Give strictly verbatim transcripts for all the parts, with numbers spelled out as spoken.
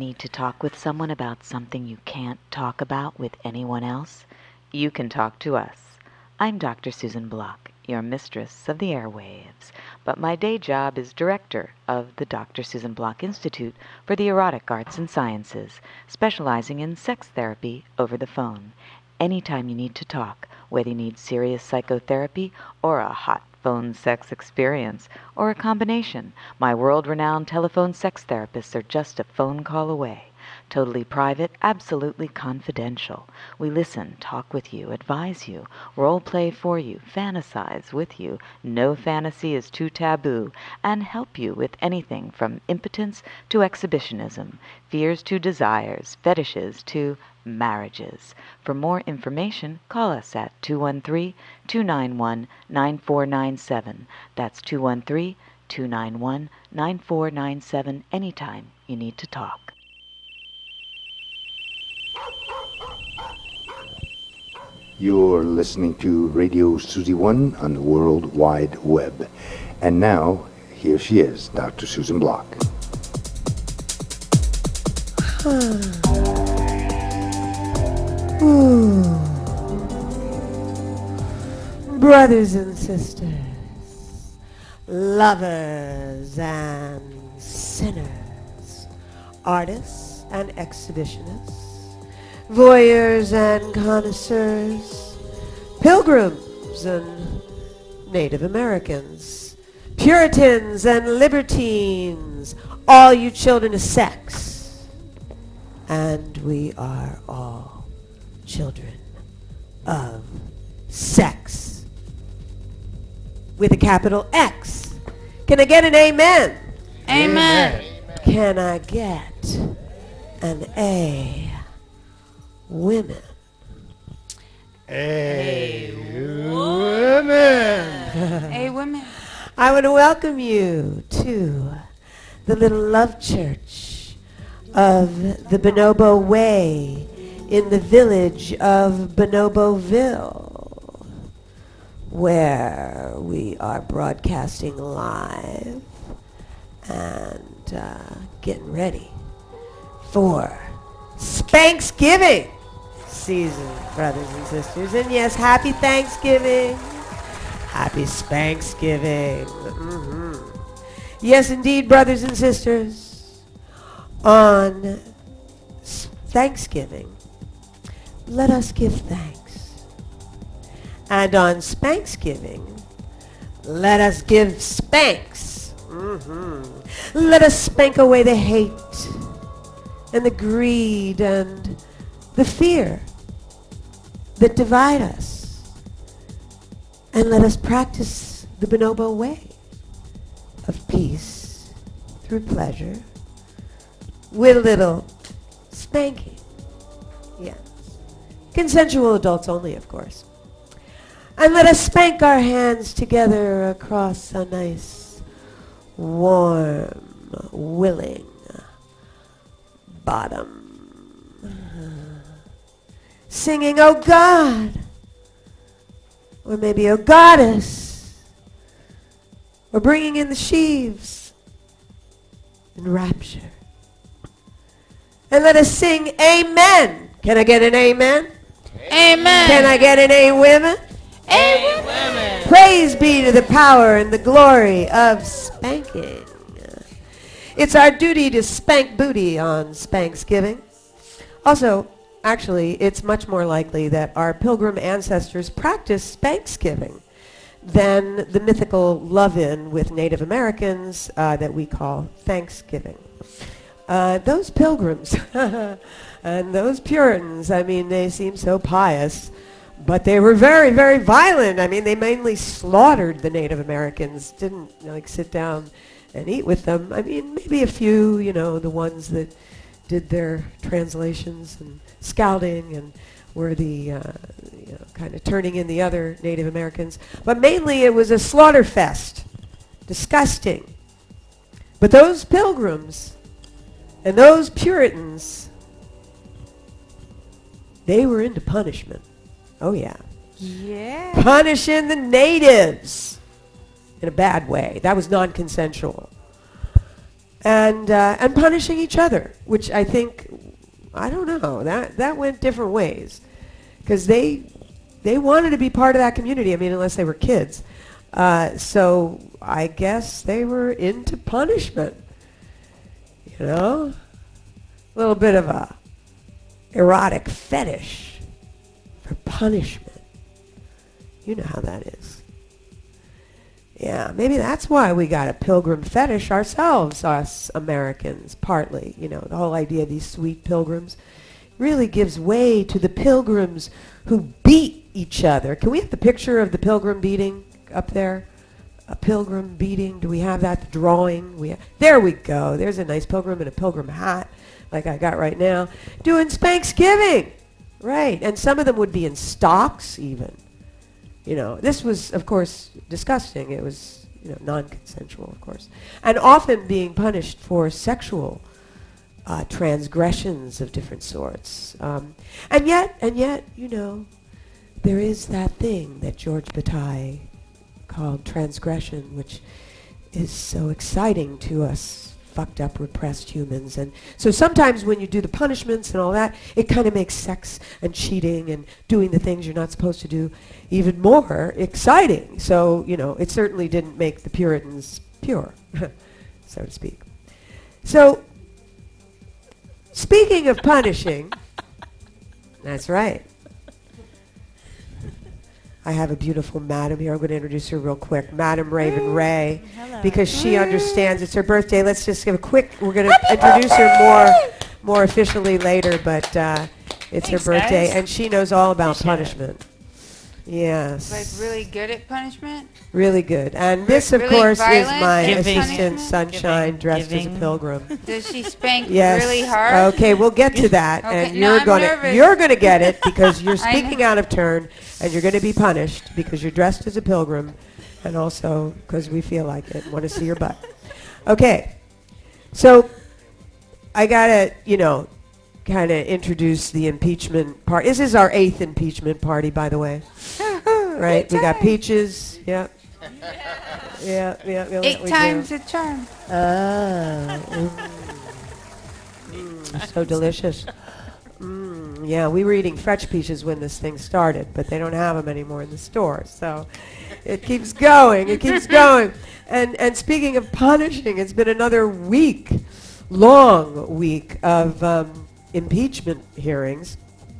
Need to talk with someone about something you can't talk about with anyone else? You can talk to us. I'm Doctor Susan Block, your mistress of the airwaves, but my day job is director of the Doctor Susan Block Institute for the Erotic Arts and Sciences, specializing in sex therapy over the phone. Anytime you need to talk, whether you need serious psychotherapy or a hot phone sex experience, or a combination, my world-renowned telephone sex therapists are just a phone call away. Totally private, absolutely confidential. We listen, talk with you, advise you, role-play for you, fantasize with you, no fantasy is too taboo, and help you with anything from impotence to exhibitionism, fears to desires, fetishes to marriages. For more information, call us at two one three, two nine one, nine four nine seven. That's two one three, two nine one, nine four nine seven anytime you need to talk. You're listening to Radio Susie One on the World Wide Web. And now, here she is, Doctor Susan Block. Brothers and sisters, lovers and sinners, artists and exhibitionists, voyeurs and connoisseurs, pilgrims and Native Americans, Puritans and libertines, all you children of sex. And we are all children of sex. With a capital X. Can I get an amen? Amen. Can I get an A? Women. A women. A women. I want to welcome you to the little love church of the Bonobo Way in the village of Bonoboville, where we are broadcasting live and uh, getting ready for Spanksgiving season, brothers and sisters. And yes, happy Thanksgiving. Happy Spanksgiving. Mm-hmm. Yes, indeed, brothers and sisters. On Thanksgiving, let us give thanks. And on Spanksgiving, let us give spanks. Mm-hmm. Let us spank away the hate and the greed and the fear that divide us. And let us practice the Bonobo way of peace through pleasure with a little spanking. Yes. Consensual adults only, of course. And let us spank our hands together across a nice, warm, willing bottom. Singing, oh God, or maybe oh Goddess, or bringing in the sheaves in rapture. And let us sing amen. Can I get an amen? Amen. Can I get an a women? Amen. Praise be to the power and the glory of spanking. It's our duty to spank booty on Spanksgiving. Also, actually, it's much more likely that our pilgrim ancestors practiced Spanksgiving than the mythical love-in with Native Americans uh, that we call Thanksgiving. Uh, those pilgrims and those Puritans, I mean, they seem so pious, but they were very, very violent. I mean, they mainly slaughtered the Native Americans, didn't like sit down and eat with them. I mean, maybe a few, you know, the ones that did their translations and scouting and were the, uh, you know, kind of turning in the other Native Americans. But mainly it was a slaughter fest. Disgusting. But those pilgrims and those Puritans, they were into punishment. Oh, yeah. Yeah. Punishing the natives in a bad way. That was non-consensual. and uh, and punishing each other, which I think, I don't know, that that went different ways, because they they wanted to be part of that community. I mean, unless they were kids, uh, so I guess they were into punishment. You know, a little bit of a erotic fetish for punishment. You know how that is. Yeah, maybe that's why we got a pilgrim fetish ourselves, us Americans, partly. You know, the whole idea of these sweet pilgrims really gives way to the pilgrims who beat each other. Can we have the picture of the pilgrim beating up there? A pilgrim beating. Do we have that? The drawing? We ha- there we go. There's a nice pilgrim in a pilgrim hat, like I got right now, doing Spanksgiving. Right, and some of them would be in stocks even. You know, this was, of course, disgusting. It was, you know, non-consensual, of course. And often being punished for sexual uh, transgressions of different sorts. Um, and yet, and yet, you know, there is that thing that George Bataille called transgression, which is so exciting to us fucked up, repressed humans. And so sometimes when you do the punishments and all that, it kind of makes sex and cheating and doing the things you're not supposed to do even more exciting. So, you know, it certainly didn't make the Puritans pure, so to speak. So, speaking of punishing, that's right. I have a beautiful madam here. I'm going to introduce her real quick. Madam Raven Ray. Hello. Because she understands it's her birthday. Let's just give a quick, we're going to introduce her more more officially later, but uh, it's Thanks, her birthday, guys. and she knows all about Appreciate it. punishment. Yes. Like really good at punishment? Really good. And this, of really course, is violent my Giving. assistant, punishment? Sunshine, Giving. dressed as a Giving. pilgrim. Does she spank Yes. really hard? Okay, we'll get to that, Okay, and no, you're I'm gonna nervous. you're gonna get it because you're I speaking know. out of turn, and you're gonna be punished because you're dressed as a pilgrim, and also because we feel like it, and want to see your butt. Okay, so I gotta you know kind of introduce the impeachment part. This is our eighth impeachment party, by the way. Right? We got Peaches. Yeah. Yeah, yeah, yeah. Eight we do. times a charm. Ah, mm. Mm, so delicious. Mm, yeah, we were eating French peaches when this thing started, but they don't have them anymore in the store. So it keeps going. It keeps going. And and speaking of punishing, it's been another week, long week of um, impeachment hearings.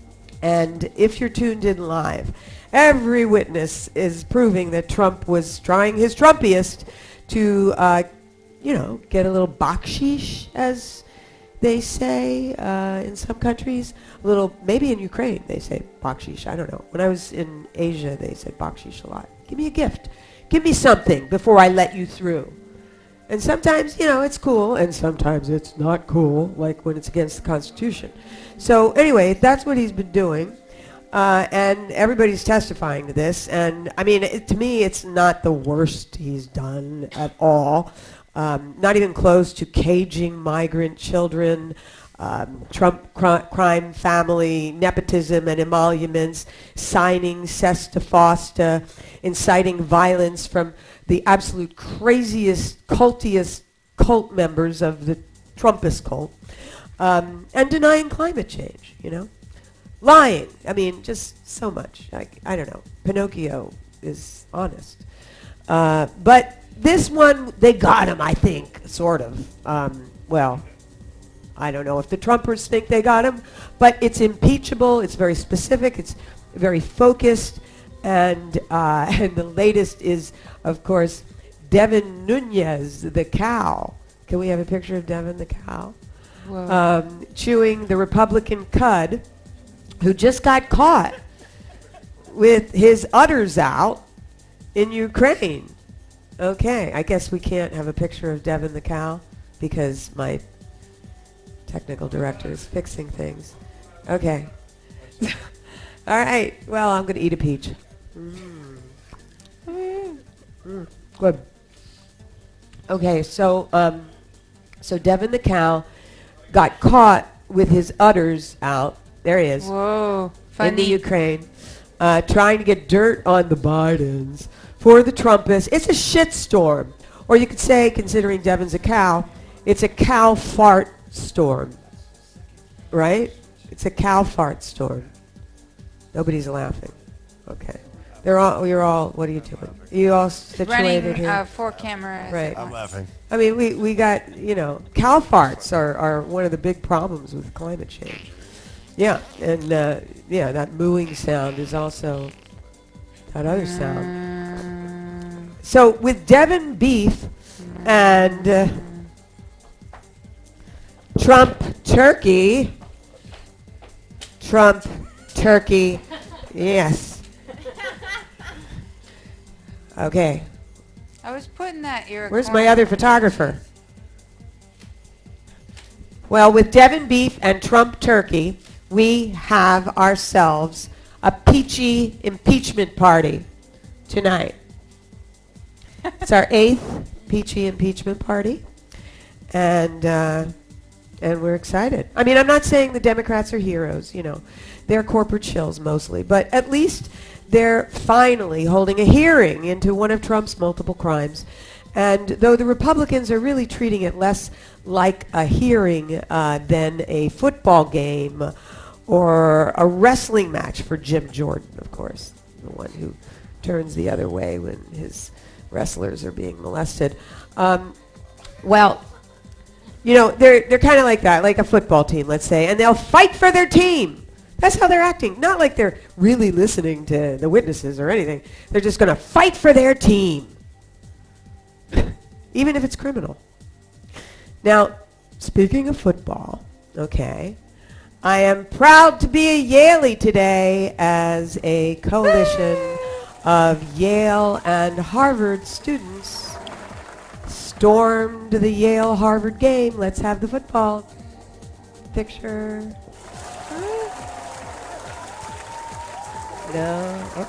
And if you're tuned in live, every witness is proving that Trump was trying his Trumpiest to, uh, you know, get a little bakshish, as they say uh, in some countries. A little, maybe in Ukraine they say bakshish. I don't know. When I was in Asia, they said bakshish a lot. Give me a gift. Give me something before I let you through. And sometimes, you know, it's cool, and sometimes it's not cool, like when it's against the Constitution. So anyway, that's what he's been doing. Uh, and everybody's testifying to this. And, I mean, it, to me, it's not the worst he's done at all. Um, not even close to caging migrant children, um, Trump cri- crime family, nepotism and emoluments, signing Sesta Fosta, inciting violence from the absolute craziest, cultiest cult members of the Trumpist cult, um, and denying climate change, you know. Lying. I mean, just so much. I, I don't know. Pinocchio is honest. Uh, but this one, they got him, I think, sort of. Um, well, I don't know if the Trumpers think they got him, but it's impeachable. It's very specific. It's very focused. And, uh, and the latest is, of course, Devin Nunes, the cow. Can we have a picture of Devin the cow? Whoa. Um, chewing the Republican cud, who just got caught with his udders out in Ukraine. Okay, I guess we can't have a picture of Devin the cow because my technical director is fixing things. Okay. All right, well, I'm going to eat a peach. Mm. Mm. Good. Okay, so um, so Devin the cow got caught with his udders out. There he is. Whoa. In the Funny. Ukraine, uh, trying to get dirt on the Bidens for the Trumpists. It's a shitstorm. Or you could say, considering Devin's a cow, It's a cow fart storm, right? It's a cow fart storm. Nobody's laughing. Okay. They're all, you're all, what are you doing? You all situated Running here? uh, four cameras. Right. I'm laughing. I mean, we, we got, you know, cow farts are, are one of the big problems with climate change. Yeah, and uh, yeah, that mooing sound is also that other sound. Mm, So with Devon beef and uh, Trump turkey, Trump turkey, yes. Okay, I was putting that ear. where's my other photographer? Well, with Devon beef and Trump turkey, we have ourselves a peachy impeachment party tonight. It's our eighth peachy impeachment party, and uh, and we're excited. I mean, I'm not saying the Democrats are heroes, you know. They're corporate shills mostly, but at least they're finally holding a hearing into one of Trump's multiple crimes. And though the Republicans are really treating it less like a hearing uh, than a football game or a wrestling match for Jim Jordan, of course, the one who turns the other way when his wrestlers are being molested. Um, well, you know, they're they're kind of like that, like a football team, let's say, and they'll fight for their team. That's how they're acting. Not like they're really listening to the witnesses or anything. They're just going to fight for their team, even if it's criminal. Now, speaking of football, okay, I am proud to be a Yaley today as a coalition of Yale and Harvard students stormed the Yale-Harvard game. Let's have the football picture. No. Oh.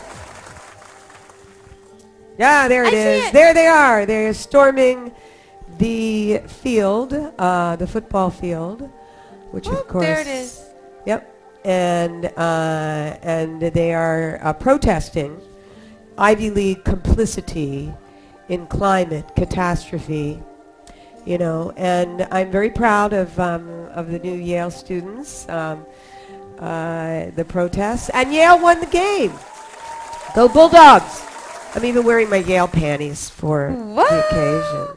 Yeah, there it I see is. it. There they are. They're storming the field, uh, the football field, which Oh, of course. there it is. Yep. And uh, and they are uh, protesting Ivy League complicity in climate catastrophe. You know, and I'm very proud of um, of the new Yale students. Um, uh, the protests, and Yale won the game. Go Bulldogs! I'm even wearing my Yale panties for What? the occasion.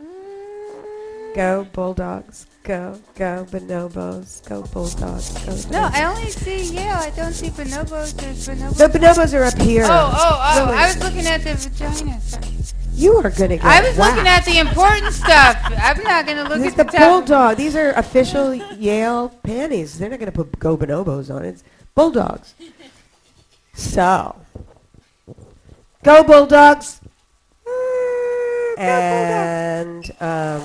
Go Bulldogs! Go, go Bonobos! Go Bulldogs! Go No, Bulldogs. I only see Yale. I don't see bonobos. There's bonobos. The bonobos are up here. Oh, oh, oh! Really. I was looking at the vagina. Sorry. You are gonna get I was looking whacked. at the important stuff. I'm not gonna look This is at the the top. Bulldog. These are official Yale panties. They're not going to put Go Bonobos on it. It's Bulldogs. So, Go Bulldogs. And um,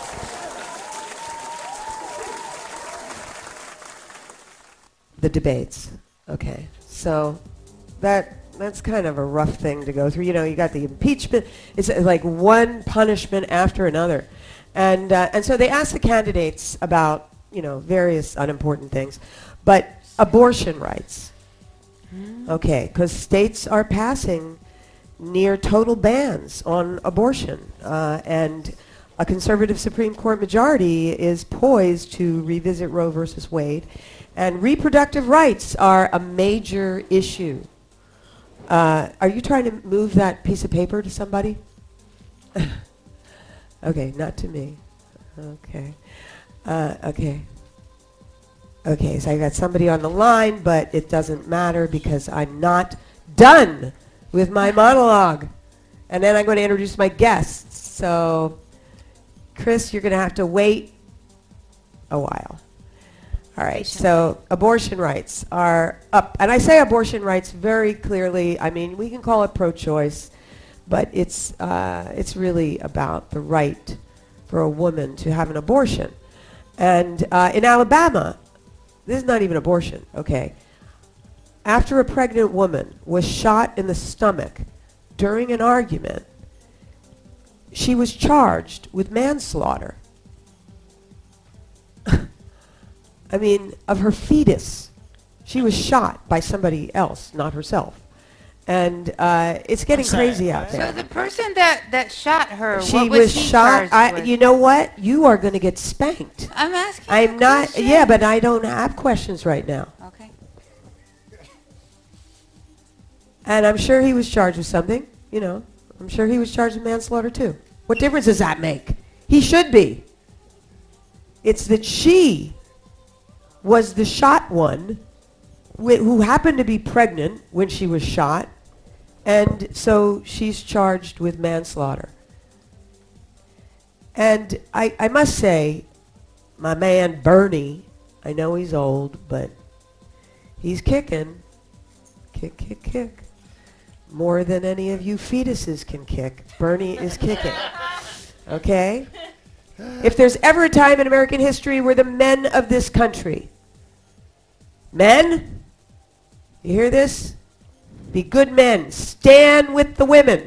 the debates. Okay, so that that's kind of a rough thing to go through. You know, you got the impeachment. It's uh, like one punishment after another. And uh, and so they asked the candidates about, you know, various unimportant things. But abortion rights. Okay, because states are passing near total bans on abortion. Uh, and a conservative Supreme Court majority is poised to revisit Roe versus Wade. And reproductive rights are a major issue. Uh, are you trying to move that piece of paper to somebody? Okay, not to me. Okay. Uh, okay. Okay, so I got somebody on the line, but it doesn't matter because I'm not done with my monologue. And then I'm going to introduce my guests. So, Chris, you're going to have to wait a while. All right, so abortion rights are up. And I say abortion rights very clearly. I mean, we can call it pro-choice, but it's uh, it's really about the right for a woman to have an abortion. And uh, in Alabama, this is not even abortion, okay? After a pregnant woman was shot in the stomach during an argument, she was charged with manslaughter. I mean, of her fetus. She was shot by somebody else, not herself. And uh, it's getting sorry, crazy out what? So there. the person that, that shot her, She what was, was, he shot. charged I, with? you know what? You are going to get spanked. I'm asking. I'm a not. question. Yeah, but I don't have questions right now. Okay. And I'm sure he was charged with something. You know, I'm sure he was charged with manslaughter too. What difference does that make? He should be. It's that she was the shot one, wh- who happened to be pregnant when she was shot, and so she's charged with manslaughter. And I, I must say, my man Bernie, I know he's old, but he's kicking. Kick, kick, kick. More than any of you fetuses can kick. Bernie is kicking. Okay? If there's ever a time in American history where the men of this country, men, you hear this? Be good men. Stand with the women.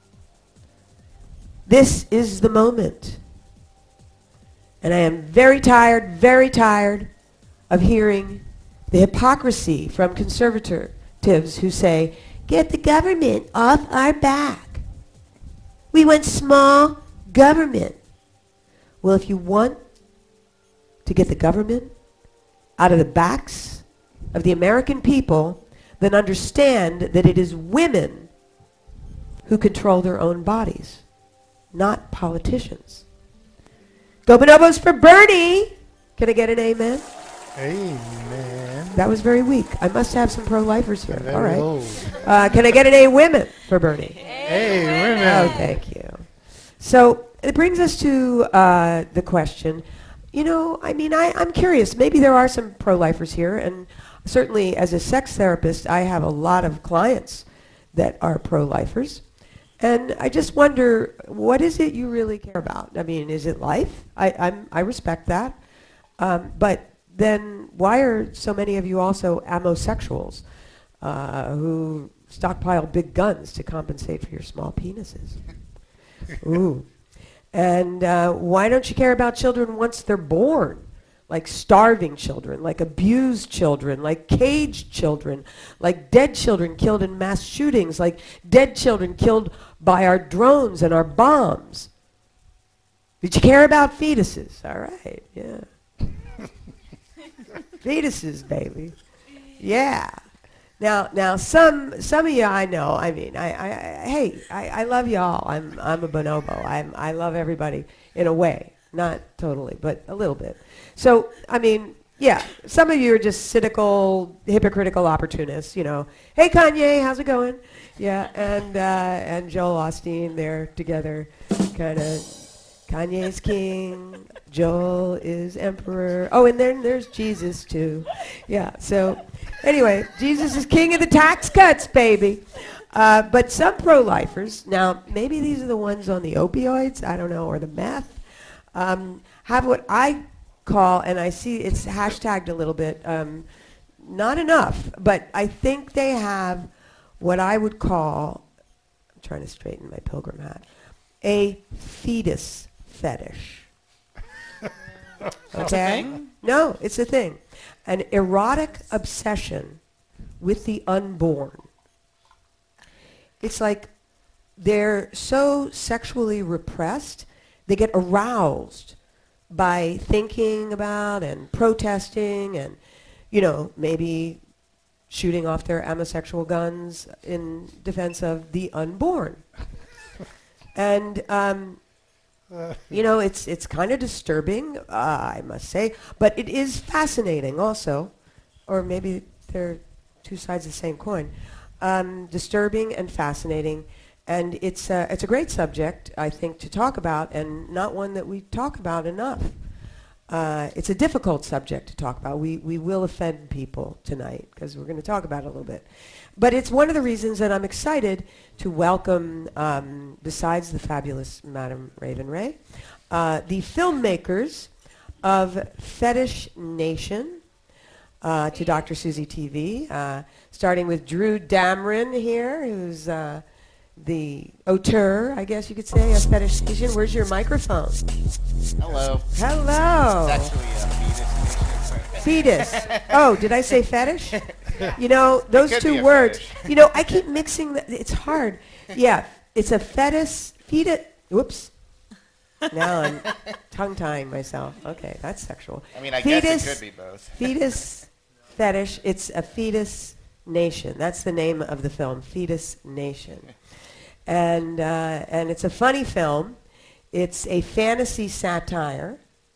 This is the moment. And I am very tired, very tired of hearing the hypocrisy from conservatives who say, get the government off our back. We want small government. Well, if you want to get the government out of the backs of the American people, then understand that it is women who control their own bodies, not politicians. Go bonobos for Bernie! Can I get an amen? Amen. That was very weak. I must have some pro-lifers here. Very All right. old. Uh, can I get an A women for Bernie? Hey, women. Oh, thank you. So it brings us to uh, the question, you know, I mean, I, I'm curious. Maybe there are some pro-lifers here, and certainly as a sex therapist, I have a lot of clients that are pro-lifers. And I just wonder, what is it you really care about? I mean, is it life? I, I'm, I respect that. Um, but then why are so many of you also amosexuals uh, who stockpile big guns to compensate for your small penises? Ooh. And uh, why don't you care about children once they're born? Like starving children, like abused children, like caged children, like dead children killed in mass shootings, like dead children killed by our drones and our bombs. Did you care about fetuses? All right, yeah. Fetuses, baby. Yeah. Now, now, some some of you I know. I mean, I, I, I hey, I, I love y'all. I'm I'm a bonobo. I'm I love everybody in a way, not totally, but a little bit. So, I mean, yeah, some of you are just cynical, hypocritical opportunists. You know, hey Kanye, how's it going? Yeah, and uh, and Joel Osteen, they're together, kind of. Kanye's king, Joel is emperor. Oh, and then there's Jesus too. Yeah, so anyway, Jesus is king of the tax cuts, baby. Uh, but some pro-lifers, now maybe these are the ones on the opioids, I don't know, or the meth, um, have what I call, and I see it's hashtagged a little bit, um, not enough, but I think they have what I would call, I'm trying to straighten my pilgrim hat, a fetus fetish. Okay? No, it's a thing. An erotic obsession with the unborn. It's like they're so sexually repressed, they get aroused by thinking about and protesting and, you know, maybe shooting off their amosexual guns in defense of the unborn. And, um, you know, it's it's kind of disturbing, uh, I must say, but it is fascinating also, or maybe they're two sides of the same coin. Um, disturbing and fascinating, and it's a, it's a great subject, I think, to talk about, and not one that we talk about enough. Uh, it's a difficult subject to talk about. We we will offend people tonight because we're going to talk about it a little bit. But it's one of the reasons that I'm excited to welcome, um, besides the fabulous Madam Raven Ray, uh, the filmmakers of Fetish Nation, uh, to Doctor Susie T V, uh, starting with Drew Dameron here, who's uh, the auteur, I guess you could say, of Fetish Nation. Where's your microphone? Hello. Hello. It's actually a Venus Nation. Fetus. Oh, did I say fetish? You know, those could be two a words. fetish. You know, I keep mixing. The, it's hard. Yeah, it's a fetus. Fetus. Whoops. Now I'm tongue-tying myself. Okay, that's sexual. I mean, I fetus, guess it could be both. Fetus fetish. It's a fetus nation. That's the name of the film, Fetus Nation. And uh, and it's a funny film. It's a fantasy satire.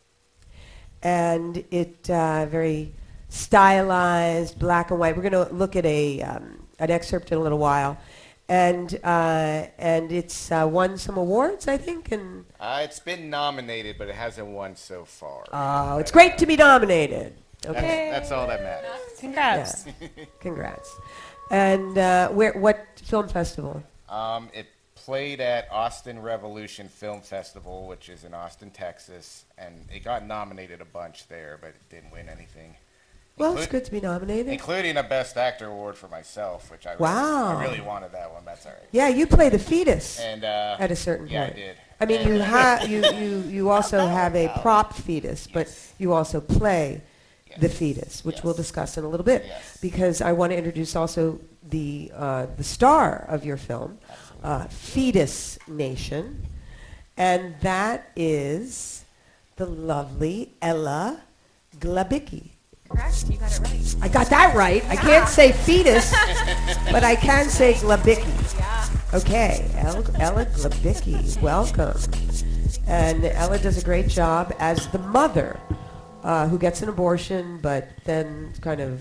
And it uh, very stylized, black and white. We're going to look at a um, an excerpt in a little while. And uh, and it's uh, won some awards, I think. And Uh, it's been nominated, but it hasn't won so far. oh, it's great to be nominated. Okay, That's, that's all that matters. Congrats. yeah. Congrats. And uh, where? What film festival? Um, it played at Austin Revolution Film Festival, which is in Austin, Texas, and it got nominated a bunch there, but it didn't win anything. Well, Inclu- it's good to be nominated. Including a Best Actor award for myself, which I really, Wow. I really wanted that one. That's all right. Yeah, you play the fetus And uh, at a certain yeah, point. I did. I mean, And- you have you, you you also have a prop fetus, but Yes. you also play the Yes. fetus, which Yes. we'll discuss in a little bit. Yes. Because I want to introduce also the uh, the star of your film, uh, Fetus Nation, and that is the lovely Ella Glabicki. Correct. You got it right. I got that right. I can't say fetus, but I can say Glabicki. Yeah. Okay, El- Ella Glabicki, welcome. And Ella does a great job as the mother uh, who gets an abortion, but then kind of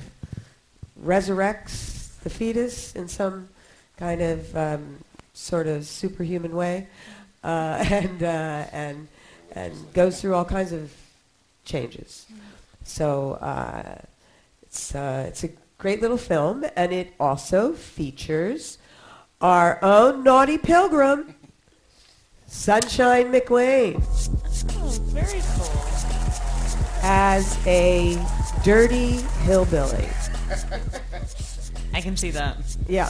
resurrects the fetus in some kind of um, sort of superhuman way, uh, and uh, and and goes through all kinds of changes. So uh, it's uh, it's a great little film, and it also features our own naughty pilgrim, Sunshine McWayne, Oh, very cool. as a dirty hillbilly. I can see that. Yeah.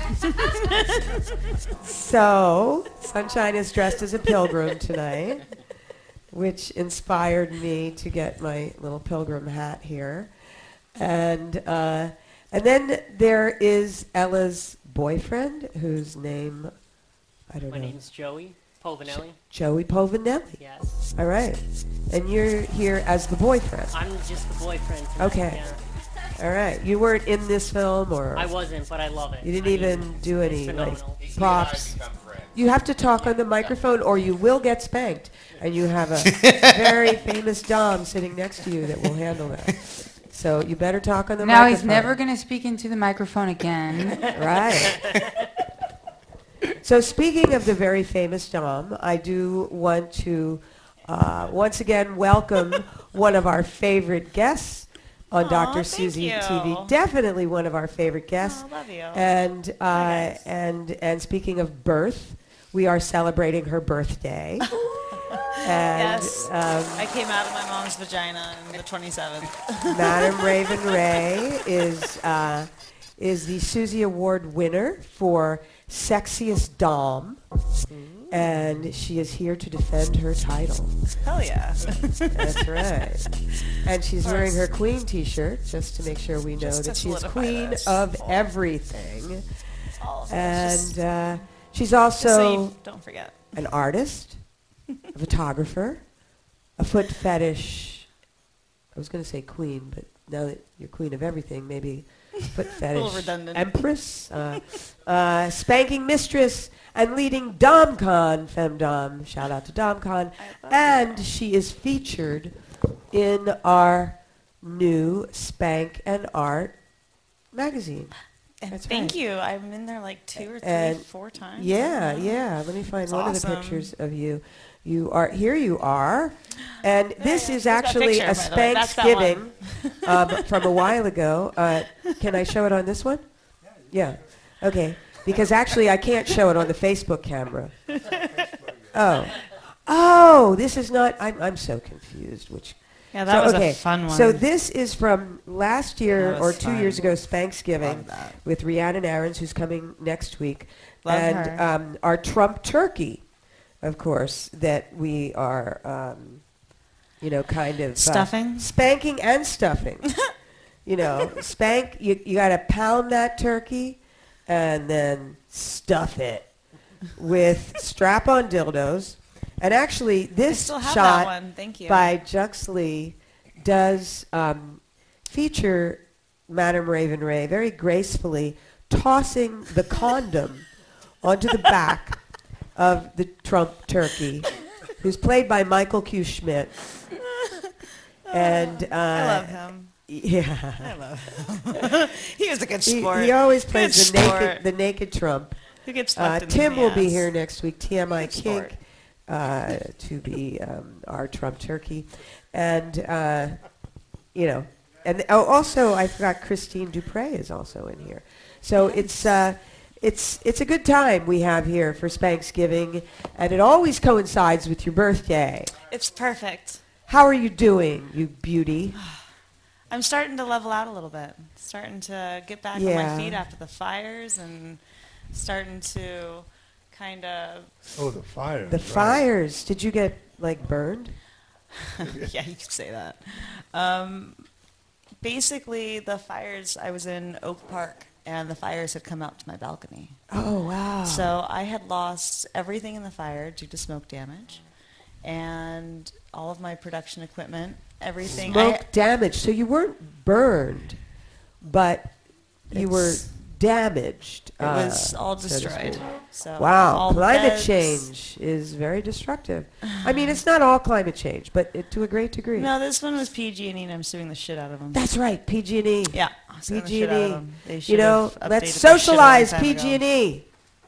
So Sunshine is dressed as a pilgrim tonight, which inspired me to get my little pilgrim hat here. And uh, and then there is Ella's boyfriend, whose name, I don't My know. name's Joey Povinelli. Joey Povinelli. Yes. All right. And you're here as the boyfriend. I'm just the boyfriend tonight. Okay. Yeah. All right. You weren't in this film, or I wasn't, but I love it. you didn't I even mean, do it's any like phenomenal. He and I props. become friends. You have to talk on the microphone, or you will get spanked. And you have a very famous dom sitting next to you that will handle that. So you better talk on the Now microphone. he's never going to speak into the microphone again. Right. So speaking of the very famous Dom, I do want to uh, once again welcome one of our favorite guests on Aw, Doctor thank Susie you. T V. Definitely one of our favorite guests. Oh, love you. And uh, guys. and and speaking of birth, we are celebrating her birthday. And Yes. um, I came out of my mom's vagina on the twenty-seventh. Madam Raven Ray is uh, is the Susie Award winner for Sexiest Dom, and she is here to defend her title. Hell yeah. That's right. And she's Of wearing her course. Queen T-shirt just to make sure we know Just that to she's solidify queen this. of everything. All of it. Just- And uh, she's just so also you don't forget. an artist, a photographer, a foot fetish. I was going to say queen, but now that you're queen of everything, maybe foot fetish redundant. empress, uh, uh, spanking mistress, and leading DomCon, Femdom. Shout out to DomCon. And she is featured in our new Spank and Art magazine. And That's thank right. you. I'm in there like two or three, And four times. Yeah, now. yeah. Let me find It's one of the awesome. pictures of you. You are here. You are, and this yeah. is There's that actually picture, a by the way. That's that one. Spanksgiving um, from a while ago. Uh, can I show it on this one? Yeah. Okay. Because actually, I can't show it on the Facebook camera. Oh, oh. This is not. I'm. I'm so confused. Which. Yeah, that So, was okay, a fun one. So this is from last year That or was two fun. years ago, Spanksgiving, Love that. with Rhiannon Aarons, who's coming next week, Love and her. Um, our Trump turkey, of course, that we are um, you know, kind of uh, Stuffing? spanking and stuffing. You know, spank. You you got to pound that turkey, and then stuff it with strap-on dildos. And actually, this still have shot that one. Thank you. by Juxley does um, feature Madame Raven Ray very gracefully tossing the condom onto the back of the Trump turkey, who's played by Michael Q. Schmidt. And uh, I love him. Yeah, I love him. He was a good he, sport. he always plays Good the sport. naked, the naked Trump. Who gets Uh, fucked in Tim the will be ass. here next week. T M I Good sport. Kink uh, to be um, our Trump turkey, and uh, you know, and oh, also I forgot Christine Dupre is also in here. So it's uh, it's it's a good time we have here for Spanksgiving, and it always coincides with your birthday. It's perfect. How are you doing, you beauty? I'm starting to level out a little bit. Starting to get back on Yeah. my feet after the fires and starting to kind of... Oh, the fires. The right. fires. Did you get like burned? Yeah, you could say that. Um, basically, the fires, I was in Oak Park, and the fires had come out to my balcony. Oh wow. So I had lost everything in the fire due to smoke damage, and all of my production equipment, everything. Smoke I, damage. So you weren't burned, but you were It's- damaged. It was uh, all so to destroyed. speak. So Wow, all climate beds- change is very destructive. I mean, it's not all climate change, but it, to a great degree. No, this one was P G and E, and I'm suing the shit out of them. That's right, P G and E. Yeah, I'm suing the shit out of P G and them. They E. You should know, have let's updated their shit a long socialize time P ago. G and E.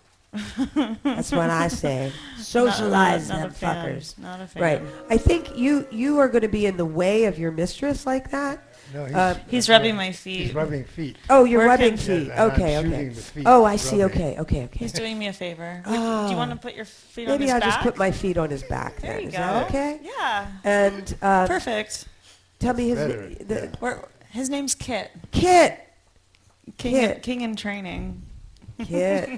That's what I say. Socialize not, not, them a fan. fuckers. Not a fan. Right. I think you you are going to be in the way of your mistress like that. No, he's, Uh, He's that's rubbing right. my feet. He's rubbing feet. Oh, you're Working. rubbing feet. Yeah, and I'm Okay, shooting okay. the feet, Oh, I see. rubbing. Okay, okay, okay. He's doing me a favor. Would- Oh. Do you want to put your feet on Maybe his I'll back? just put my feet on his back. There then. you Is go. that okay? Yeah. And uh, Perfect. tell me his Better, na- the, yeah. We're, his name's Kit. Kit. King, Kit. In, King in training. Kit.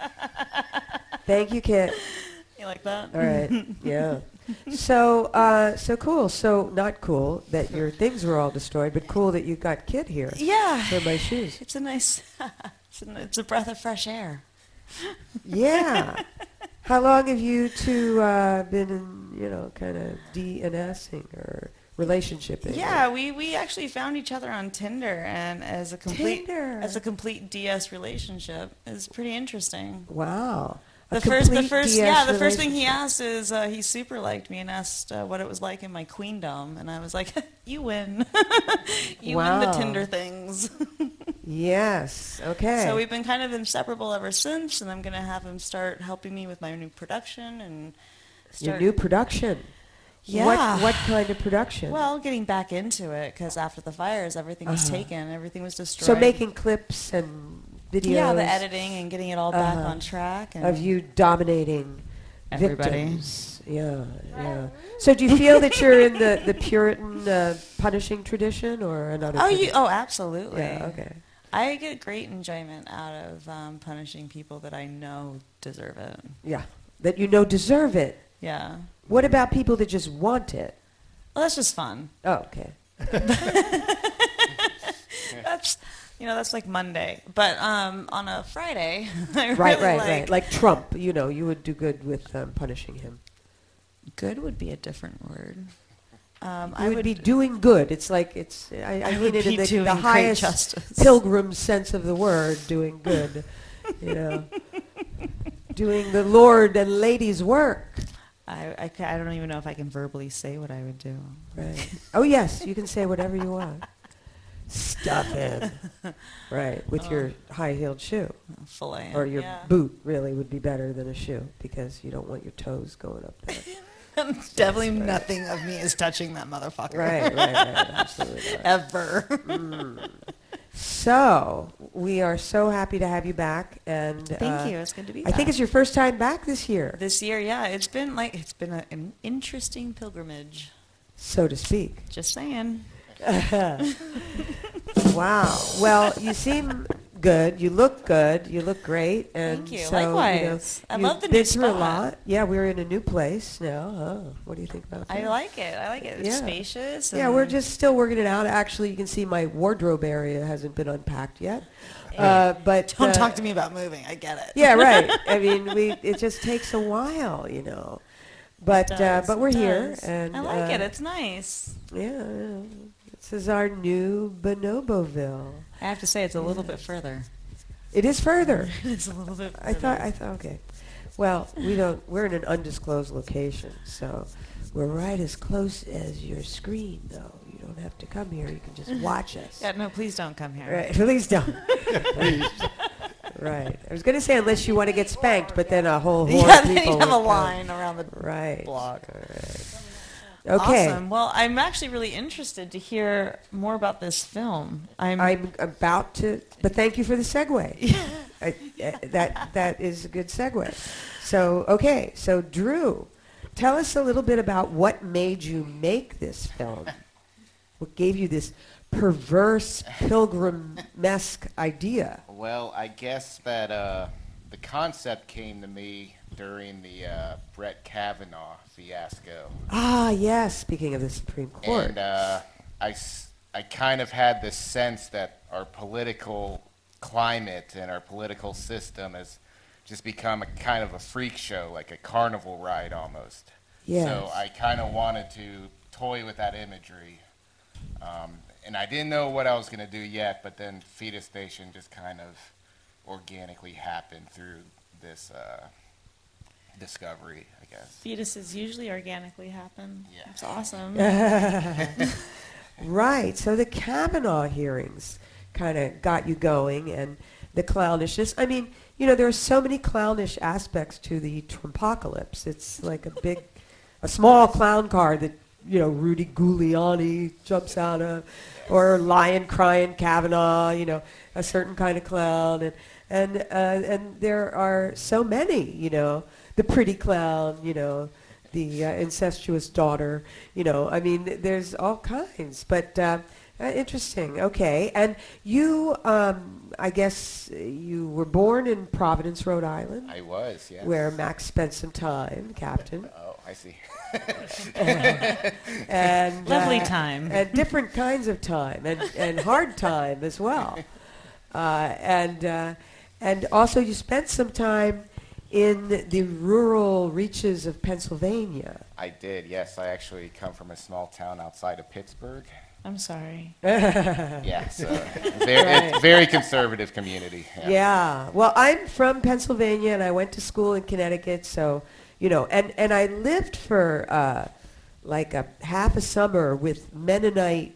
Thank you, Kit. You like that? All right. Yeah. So, uh, so cool. So not cool that your things were all destroyed, but cool that you got Kit here Yeah. for my shoes. It's a nice. it's, a, it's a breath of fresh air. Yeah. How long have you two uh, been in, you know, kind of DNSing or relationshiping? Yeah, we, we actually found each other on Tinder, and as a complete Tinder. as a complete D S relationship is pretty interesting. Wow. A The first, the complete first, D S yeah, the first thing he relationship. asked is uh, he super liked me and asked uh, what it was like in my queendom, and I was like, "You win, you win the Wow. Tinder things." Yes. Okay. So we've been kind of inseparable ever since, and I'm gonna have him start helping me with my new production and Your start. new production. Yeah. What what kind of production? Well, getting back into it because after the fires, everything was Uh-huh. taken, everything was destroyed. so making clips and videos. yeah, the editing and getting it all back Uh-huh. on track. And of you dominating Everybody. victims. Yeah, yeah. So do you feel that you're in the the Puritan uh, punishing tradition or another? Oh, you. tradition? Oh, absolutely. Yeah. Okay. I get great enjoyment out of um, punishing people that I know deserve it. Yeah. That you know deserve it. Yeah. What about people that just want it? Well, that's just fun. Oh, okay. That's, you know, that's like Monday. But um, on a Friday, I Right, really right, like. right. Like Trump, you know, you would do good with um, punishing him. Good would be a different word. Um, You I would, would be doing good. It's like it's. I, I, I mean would it in be the, doing the great highest justice. pilgrim sense of the word. Doing good, you know, doing the Lord and Lady's work. I, I, ca- I don't even know if I can verbally say what I would do. Right. Oh yes, you can say whatever you want. Stuff it. Right, with your high-heeled shoe, Fully. or your yeah. boot. Really would be better than a shoe because you don't want your toes going up there. Definitely nothing of me is touching that motherfucker. Right, right, right. Absolutely not. Ever. Mm. So we are so happy to have you back, and Thank uh, you. It's good to be I back. think it's your first time back this year, This year, yeah, it's been like it's been a, an interesting pilgrimage. so to speak. Just saying. Wow. Well, you seem good. You look good. You look great. And Thank you. So, Likewise. You I know, love the you've new been through a spot. lot. Yeah, we're in a new place now. Oh, what do you think about that? I like it. I like it. It's Yeah. spacious. Yeah, we're and- just still working it out. Actually, you can see my wardrobe area hasn't been unpacked yet. Uh, but Don't uh, talk to me about moving. I get it. Yeah, right. I mean, we it just takes a while, you know. But It uh, does, but we're it here, does. and I like uh, it. It's nice. Yeah, yeah. This is our new Bonoboville. I have to say, it's a little bit further. It is further. It's a little bit. I thought. I thought. Okay. Well, we don't. We're in an undisclosed location, so we're right as close as your screen, though. You don't have to come here. You can just watch us. Yeah, no, please don't come here. Right. Please don't. Please. Right. I was going to say unless you want to get spanked, but then a whole horde Yeah, of then people you have a would come. line around the Right. block. All right. Okay. Awesome. Well, I'm actually really interested to hear more about this film. I'm. I'm about to, but thank you for the segue. I, uh, that that is a good segue. So okay, so Drew, tell us a little bit about what made you make this film. What gave you this perverse pilgrim-esque idea? Well, I guess that uh, the concept came to me during the uh, Brett Kavanaugh fiasco. Ah, yes. Speaking of the Supreme Court. And uh, I, s- I kind of had this sense that our political climate and our political system has just become a kind of a freak show, like a carnival ride almost. Yes. So I kind of wanted to toy with that imagery. Um, and I didn't know what I was going to do yet, but then Fetus Station just kind of organically happened through this uh, discovery, I guess. Fetuses usually organically happen. Yeah. That's awesome. Right. So the Kavanaugh hearings kind of got you going, and the clownishness. I mean, you know, there are so many clownish aspects to the Trumpocalypse. It's like a big, a small clown car that, you know, Rudy Giuliani jumps out of, or lion crying Kavanaugh, you know, a certain kind of clown. And, and, uh, and there are so many, you know, the pretty clown, you know, the uh, incestuous daughter, you know, I mean, there's all kinds. But uh, uh, interesting. Okay. And you, um, I guess you were born in Providence, Rhode Island, I was, yes. where Max spent some time, Captain. Oh, I see. And Lovely uh, time. and different kinds of time, and, and hard time as well. Uh, and uh, and also you spent some time in the rural reaches of Pennsylvania. I did, yes. I actually come from a small town outside of Pittsburgh. I'm sorry. Yeah, so very, it's a very conservative community. Yeah. Yeah. Well, I'm from Pennsylvania, and I went to school in Connecticut, so, you know, and, and I lived for uh, like a half a summer with Mennonite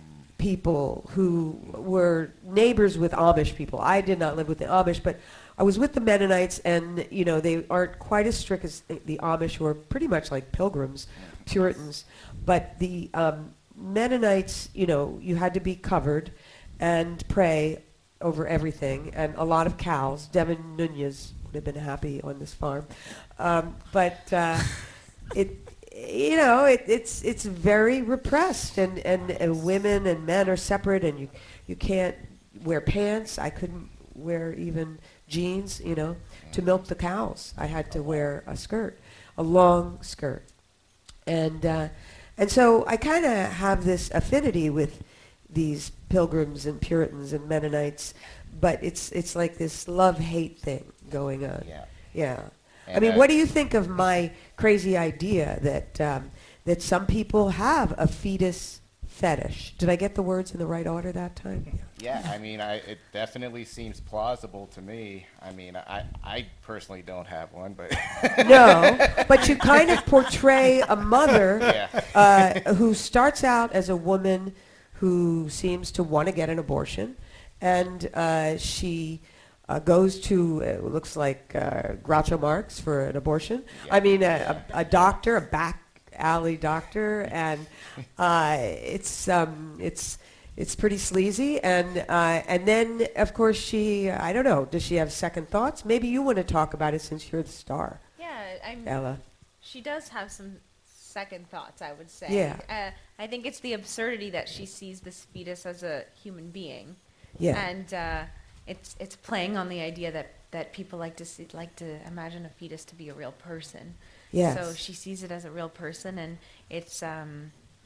people who were neighbors with Amish people. I did not live with the Amish, but I was with the Mennonites, and, you know, they aren't quite as strict as the, the Amish, who are pretty much like pilgrims, Puritans, but the um, Mennonites, you know, you had to be covered and pray over everything, and a lot of cows. Devin Nunez would have been happy on this farm. Um, but uh, it, you know, it, it's it's very repressed, and, and, and women and men are separate, and you, you can't wear pants. I couldn't wear even jeans, you know, to milk the cows. I had to wear a skirt, a long skirt. And uh, and so I kind of have this affinity with these pilgrims and Puritans and Mennonites, but it's it's like this love-hate thing going on. Yeah. Yeah. I And, mean, uh, what do you think of my crazy idea that um, that some people have a fetus fetish? Did I get the words in the right order that time? Yeah, I mean, I, it definitely seems plausible to me. I mean, I, I personally don't have one, but No, but you kind of portray a mother Yeah. uh, who starts out as a woman who seems to want to get an abortion, and uh, she uh, goes to, uh, it looks like uh, Groucho Marx for an abortion. Yeah. I mean, a, a, a doctor, a back alley doctor, and uh, it's um, it's it's pretty sleazy. And uh, and then of course she, I don't know, does she have second thoughts? Maybe you want to talk about it since you're the star, Yeah, I'm. Ella. She does have some second thoughts, I would say. Yeah. Uh, I think it's the absurdity that she sees this fetus as a human being. Yeah. And uh, it's it's playing on the idea that, that people like to see, like to imagine a fetus to be a real person. Yes. So she sees it as a real person, and it's um,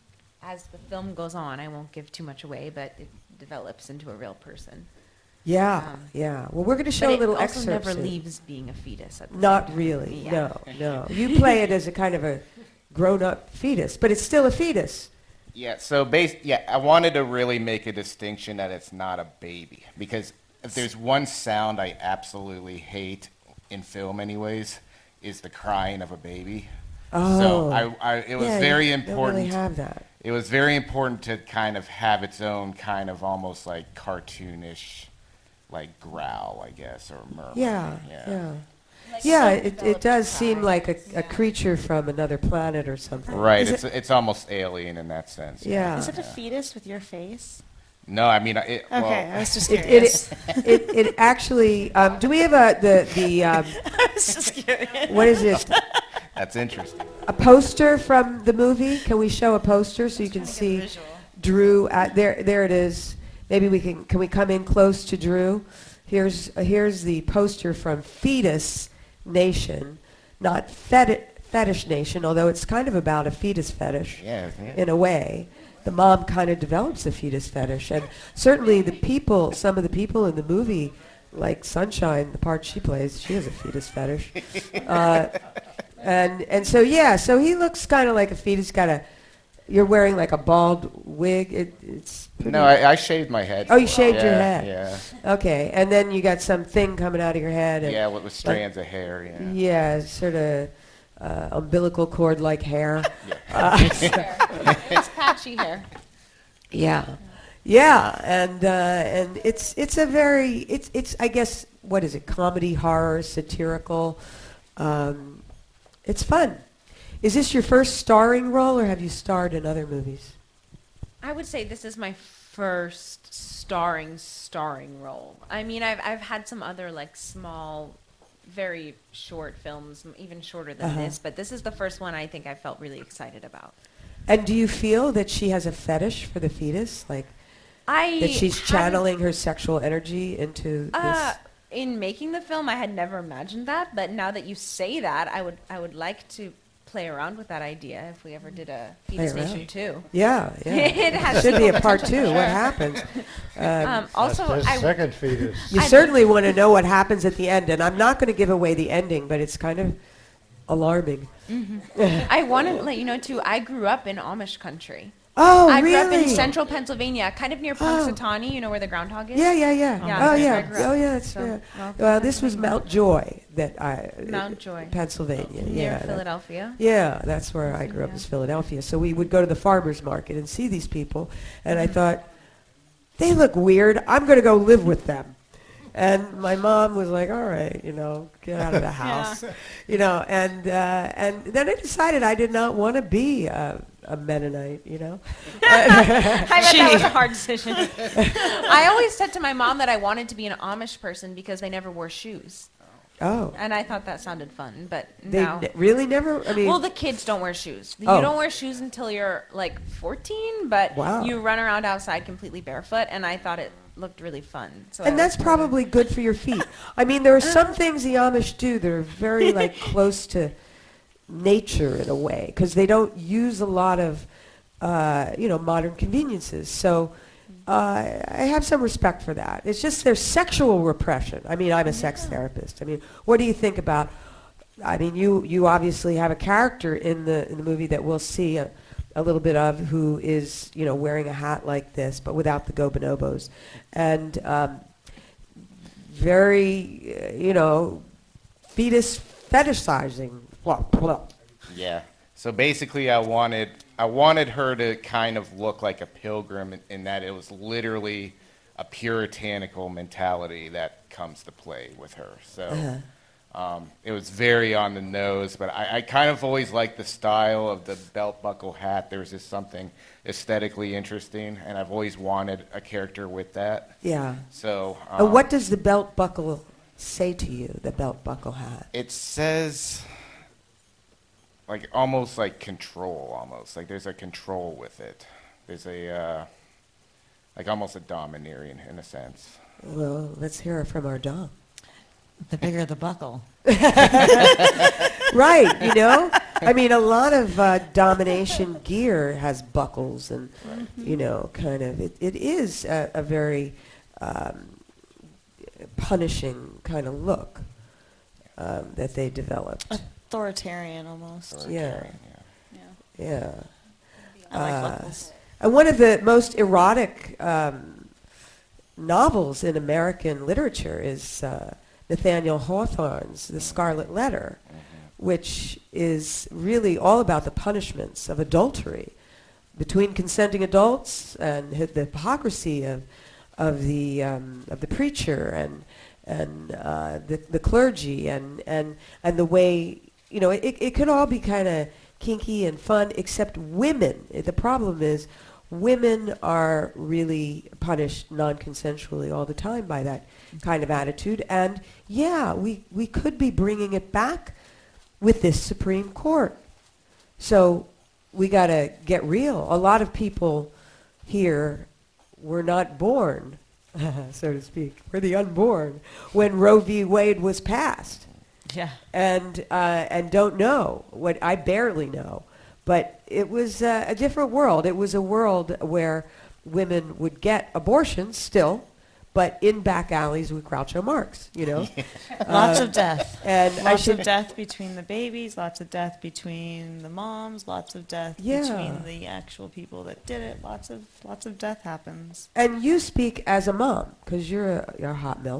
as the film goes on, I won't give too much away, but it develops into a real person. Yeah, Um, yeah. Well, we're going to show but a little it also excerpt. never soon. leaves being a fetus. At the Not same time. really. Yeah. No, no. You play it as a kind of a grown-up fetus, but it's still a fetus. Yeah, so base, yeah, I wanted to really make a distinction that it's not a baby, because if there's one sound I absolutely hate in film anyways, is the crying of a baby. Oh. So I, I it was Yeah, very you important. Don't really have that. It was very important to kind of have its own kind of almost like cartoonish, like growl, I guess, or murmur. Yeah, yeah. yeah. Like Yeah, some it, it developed does cry. seem like a, Yeah. a creature from another planet or something. Right, Is it's it- it's almost alien in that sense. Yeah. Is it a fetus with your face? No, I mean, it, Okay, well, I was just It, curious. it, it, it actually, um, do we have a, the, the um, I was just curious. what is it, that's interesting. a poster from the movie? Can we show a poster so you can see Visual. Drew? At, there, there it is. Maybe we can, can we come in close to Drew? Here's, uh, here's the poster from Fetus Nation, not feti- Fetish Nation, although it's kind of about a fetus fetish. Yeah, yeah. In a way. The mom kind of develops a fetus fetish. And certainly the people, some of the people in the movie, like Sunshine, the part she plays, she has a fetus fetish. Uh, and and so, yeah, so he looks kind of like a fetus, got a, you're wearing like a bald wig. It, it's pretty, No, I, I shaved my head. Oh, you for it. shaved your Yeah, head. Yeah, okay, and then you got some thing coming out of your head. And yeah, with, with strands of hair. Yeah. yeah, sort of uh, umbilical cord-like hair. Uh, It's patchy hair. Yeah, yeah, and uh, and it's it's a very it's it's I guess what is it, comedy, horror, satirical. Um, it's fun. Is this your first starring role, or have you starred in other movies? I would say this is my first starring starring role. I mean, I've I've had some other like small, very short films, m- even shorter than Uh-huh. this, but this is the first one I think I felt really excited about. And do you feel that she has a fetish for the fetus, like I that she's hadn't- channeling her sexual energy into Uh, this? in making the film, I had never imagined that, but now that you say that, I would I would like to play around with that idea if we ever did a Fetus Play around. Nation two. Yeah, yeah. It has should be a some part potential two. for What sure. happens? Um, Um, also, That's I his second fetus. You I- certainly want to know what happens at the end, and I'm not going to give away the ending, but it's kind of alarming. I want to let you know too. I grew up in Amish country. Oh, I really? grew up in central Pennsylvania, kind of near Punxsutawney. You know where the groundhog is? Yeah, yeah, yeah. Yeah, oh, that's where yeah. I grew up. Oh, yeah. It's, So, yeah. well, Well, this was Mount Joy that I. Mount Joy. Pennsylvania. Near yeah. that- Philadelphia. Yeah, that's where I grew up, Yeah. is Philadelphia. So we would go to the farmer's market and see these people, and I thought, they look weird. I'm going to go live with them. And my mom was like, all right, you know, get out of the house. You know, and uh, and then I decided I did not want to be a, a Mennonite, you know. I bet that was a hard decision. I always said to my mom that I wanted to be an Amish person because they never wore shoes. Oh. And I thought that sounded fun, but They now... ne- really never, I mean. Well, the kids don't wear shoes. Oh. You don't wear shoes until you're like fourteen, but Wow. you run around outside completely barefoot, and I thought it looked really fun. So I And that's was- probably good for your feet. I mean, there are some things the Amish do that are very like close to nature in a way, because they don't use a lot of, uh, you know, modern conveniences. So uh, I have some respect for that. It's just their sexual repression. I mean, I'm a sex therapist. I mean, what do you think about? I mean, you you obviously have a character in the in the movie that we'll see a, a little bit of, who is, you know, wearing a hat like this, but without the go bonobos, and um, very, uh, you know, fetus fetishizing. Blah, blah. Yeah. So basically, I wanted I wanted her to kind of look like a pilgrim in, in that it was literally a puritanical mentality that comes to play with her. So Uh-huh. um, it was very on the nose, but I, I kind of always liked the style of the belt buckle hat. There was just something aesthetically interesting, and I've always wanted a character with that. Yeah. So Uh, um, what does the belt buckle say to you? The belt buckle hat. it says like almost like control, almost like there's a control with it. There's a uh, like almost a domineering in a sense. Well, let's hear it from our dom. The bigger the buckle. Right, you know? I mean, a lot of uh, domination gear has buckles and, you know, kind of, it, it is a, a very um, punishing kind of look um, that they developed. Authoritarian almost. Yeah. Yeah. Yeah. I like Uh, buckles. And one of the most erotic um, novels in American literature is uh, Nathaniel Hawthorne's The Scarlet Letter, which is really all about the punishments of adultery between consenting adults and hi- the hypocrisy of of the um, of the preacher and and uh, the the clergy and and and the way, you know, it it could all be kind of kinky and fun, except women. The problem is women are really punished non-consensually all the time by that kind of attitude. And yeah, we we could be bringing it back with this Supreme Court. So we got to get real. A lot of people here were not born, so to speak. We're the unborn when Roe v. Wade was passed. Yeah. And uh, and don't know what I barely know, but it was uh, a different world. It was a world where women would get abortions still, but in back alleys with Groucho Marx, you know. Lots Uh, of death. And I lots should of death between the babies, lots of death between the moms, lots of death Yeah. between the actual people that did it. Lots of lots of death happens. And you speak as a mom, because you're a, you're a hot MILF.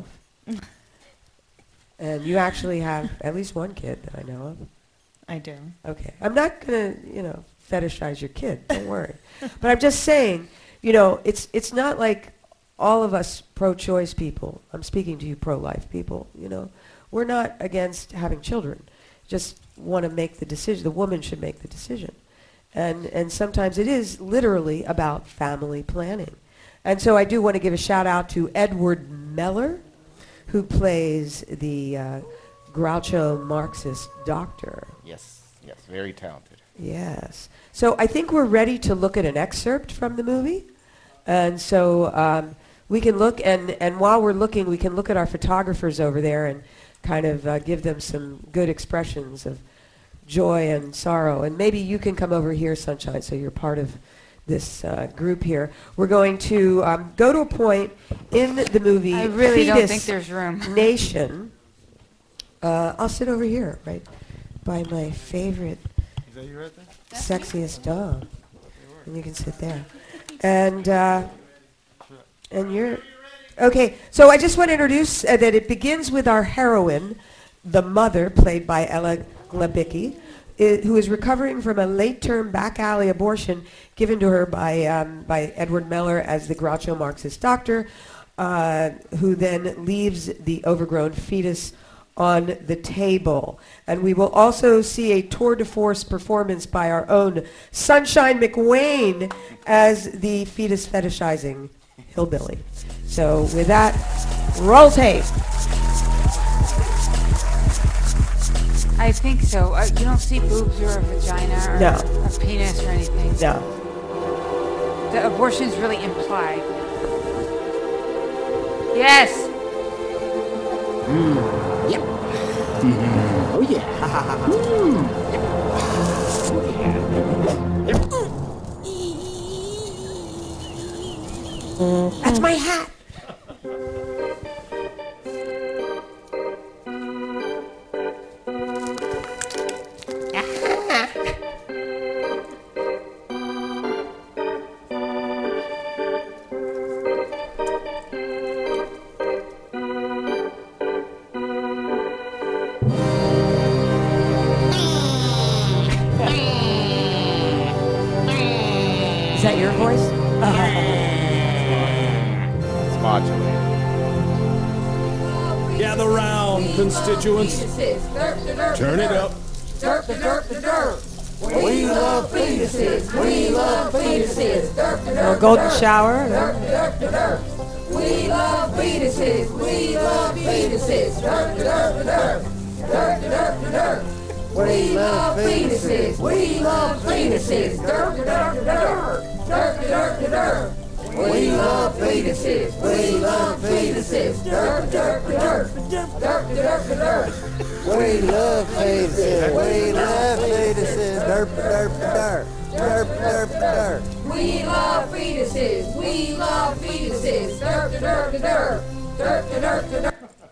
And you actually have at least one kid that I know of. I do. Okay. I'm not going to, you know, fetishize your kid. Don't worry. But I'm just saying, you know, it's it's not like all of us pro-choice people, I'm speaking to you pro-life people, you know, we're not against having children. Just want to make the decision. The woman should make the decision. And and sometimes it is literally about family planning. And so I do want to give a shout out to Edward Meller, who plays the uh, Groucho Marxist doctor. Yes, yes, very talented. Yes. So I think we're ready to look at an excerpt from the movie. And so um, we can look, and, and while we're looking, we can look at our photographers over there and kind of uh, give them some good expressions of joy and sorrow. And maybe you can come over here, Sunshine, so you're part of this uh, group here. We're going to um, go to a point in the movie, I really don't Fetus think there's room. Nation. Uh, I'll sit over here, right by my favorite, Is that you right there? sexiest dog. And you can sit there. And uh, and you're okay. So I just want to introduce uh, that it begins with our heroine, the mother, played by Ella Glabicki, i- who is recovering from a late-term back alley abortion given to her by um, by Edward Meller as the Groucho Marxist doctor, uh, who then leaves the overgrown fetus on the table. And we will also see a tour de force performance by our own Sunshine McWayne as the fetus fetishizing hillbilly. So with that, roll tape. I think so. Uh, you don't see boobs or a vagina or No. a penis or anything. No. The abortion's really implied. Yes. Oh, yeah. That's my hat. Is that your voice? It's modulated. Gather round, constituents. Turn it up. We love fetuses. We love fetuses. No golden shower. We love fetuses. We love fetuses. Dirt, dirt, dirt. Dirt, dirt, dirt. We love fetuses. We love fetuses. Dirt, dirt, dirt. Dirt, dirt, dirt. We love fetuses. We love fetuses. Derp, derp, derp. Derp, derp, derp. We love fetuses. We love fetuses. Derp, derp, derp. Derp, derp, derp. We love fetuses. We love fetuses. Derp, derp, derp. Derp, derp,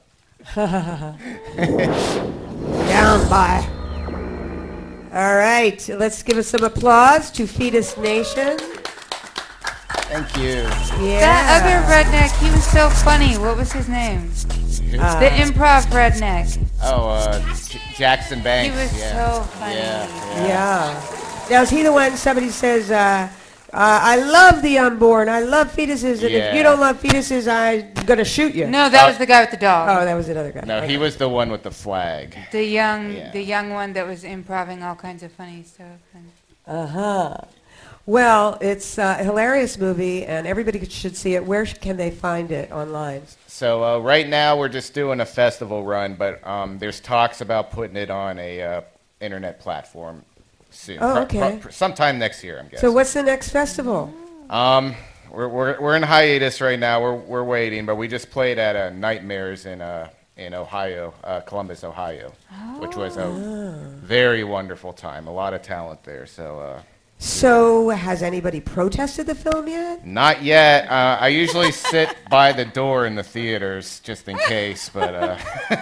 derp. Down by. All right, let's give us some applause to Fetus Nation. Thank you. Yeah. That other redneck, he was so funny. What was his name? Uh, the improv redneck. Oh, uh, J- Jackson Banks. He was yeah. so funny. Yeah. Yeah. Now, is he the one somebody says, uh, uh, I love the unborn, I love fetuses, and Yeah. if you don't love fetuses, I'm going to shoot you? No, that Uh, was the guy with the dog. Oh, that was another guy. No, he was the one with the flag. The young, Yeah. the young one that was improving all kinds of funny stuff. And Uh-huh. Well, it's a hilarious movie, and everybody should see it. Where sh- can they find it online? So uh, right now we're just doing a festival run, but um, there's talks about putting it on a uh, internet platform soon. Oh, Pro- okay. pro- sometime next year, I'm guessing. So what's the next festival? Um, we're, we're we're in hiatus right now. We're we're waiting, but we just played at uh, Nightmares in uh in Ohio, uh, Columbus, Ohio, which was a very wonderful time. A lot of talent there. So. Uh, So has anybody protested the film yet? Not yet. Uh, I usually sit by the door in the theaters just in case, but. Uh,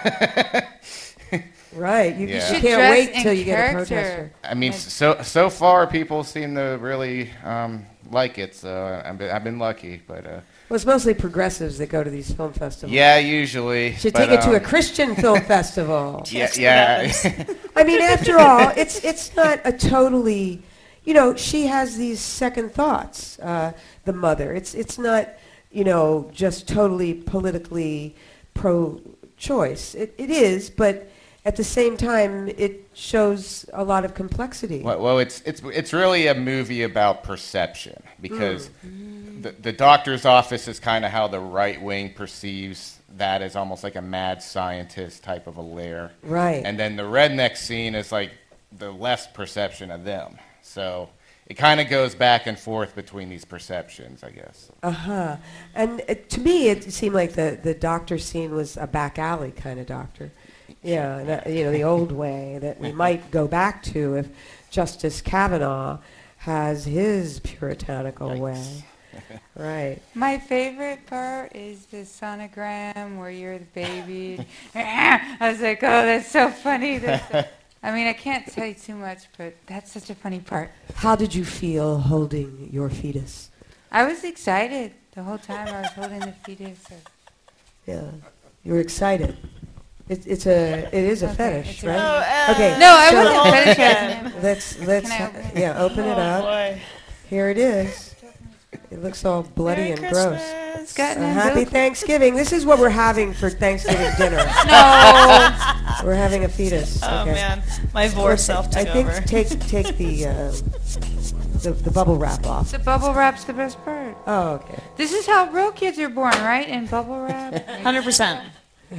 Right. You, Yeah. you should can't dress wait in till you get a character. protester. I mean, so so far people seem to really um, like it, so I've been, I've been lucky. But uh, Well, it's mostly progressives that go to these film festivals. yeah, usually. Should but, take it to a um, Christian film festival. Yeah, yeah. I mean, after all, it's it's not a totally, you know, she has these second thoughts. Uh, the mother. It's it's not, you know, just totally politically pro-choice. It it is, but at the same time, it shows a lot of complexity. Well, well, it's it's it's really a movie about perception because the the doctor's office is kind of how the right wing perceives that as almost like a mad scientist type of a lair. Right. And then the redneck scene is like the left perception of them. So it kind of goes back and forth between these perceptions, I guess. Uh-huh. And uh, to me, it seemed like the, the doctor scene was a back alley kind of doctor. Yeah, that, you know, the old way that we might go back to if Justice Kavanaugh has his puritanical Yikes. way. Right. my favorite part is the sonogram where you're the baby. I was like, oh, that's so funny. That's so I mean, I can't tell you too much, but that's such a funny part. How did you feel holding your fetus? I was excited the whole time I was holding the fetus. Yeah. You were excited. It, it's a, it is a Okay, fetish, it's a- right? Oh, uh, okay. No, I so wasn't fetishizing it. Let's, let's, Can I ha- open it? yeah, open it Oh, up. boy. Here it is. It looks all bloody Merry and Christmas. gross. Got Uh, an happy umbilical- Thanksgiving. This is what we're having for Thanksgiving dinner. No. We're having a fetus. Oh okay. man, my vor self took I think over. take take the, uh, the the bubble wrap off. The bubble wrap's the best part. Oh, okay. This is how real kids are born, right? In bubble wrap. Hundred percent. All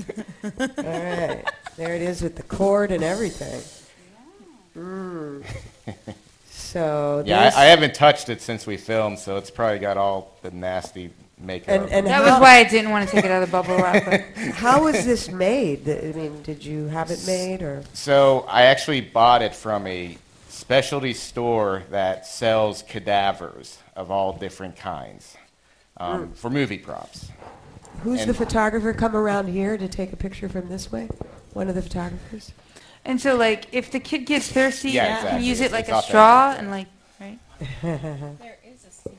right. There it is with the cord and everything. Mm. So Yeah, this, I, I haven't touched it since we filmed, so it's probably got all the nasty makeup. And- and That how- was why I didn't want to take it out of the bubble wrap. But how was this made? I mean, did you have it made or? So I actually bought it from a specialty store that sells cadavers of all different kinds um, for movie props. Who's And- the photographer come around here to take a picture from this way? One of the photographers? and so, like, if the kid gets thirsty, Yeah, you can exactly. use it It's- like it's a authentic. straw and like, right? There is a scene.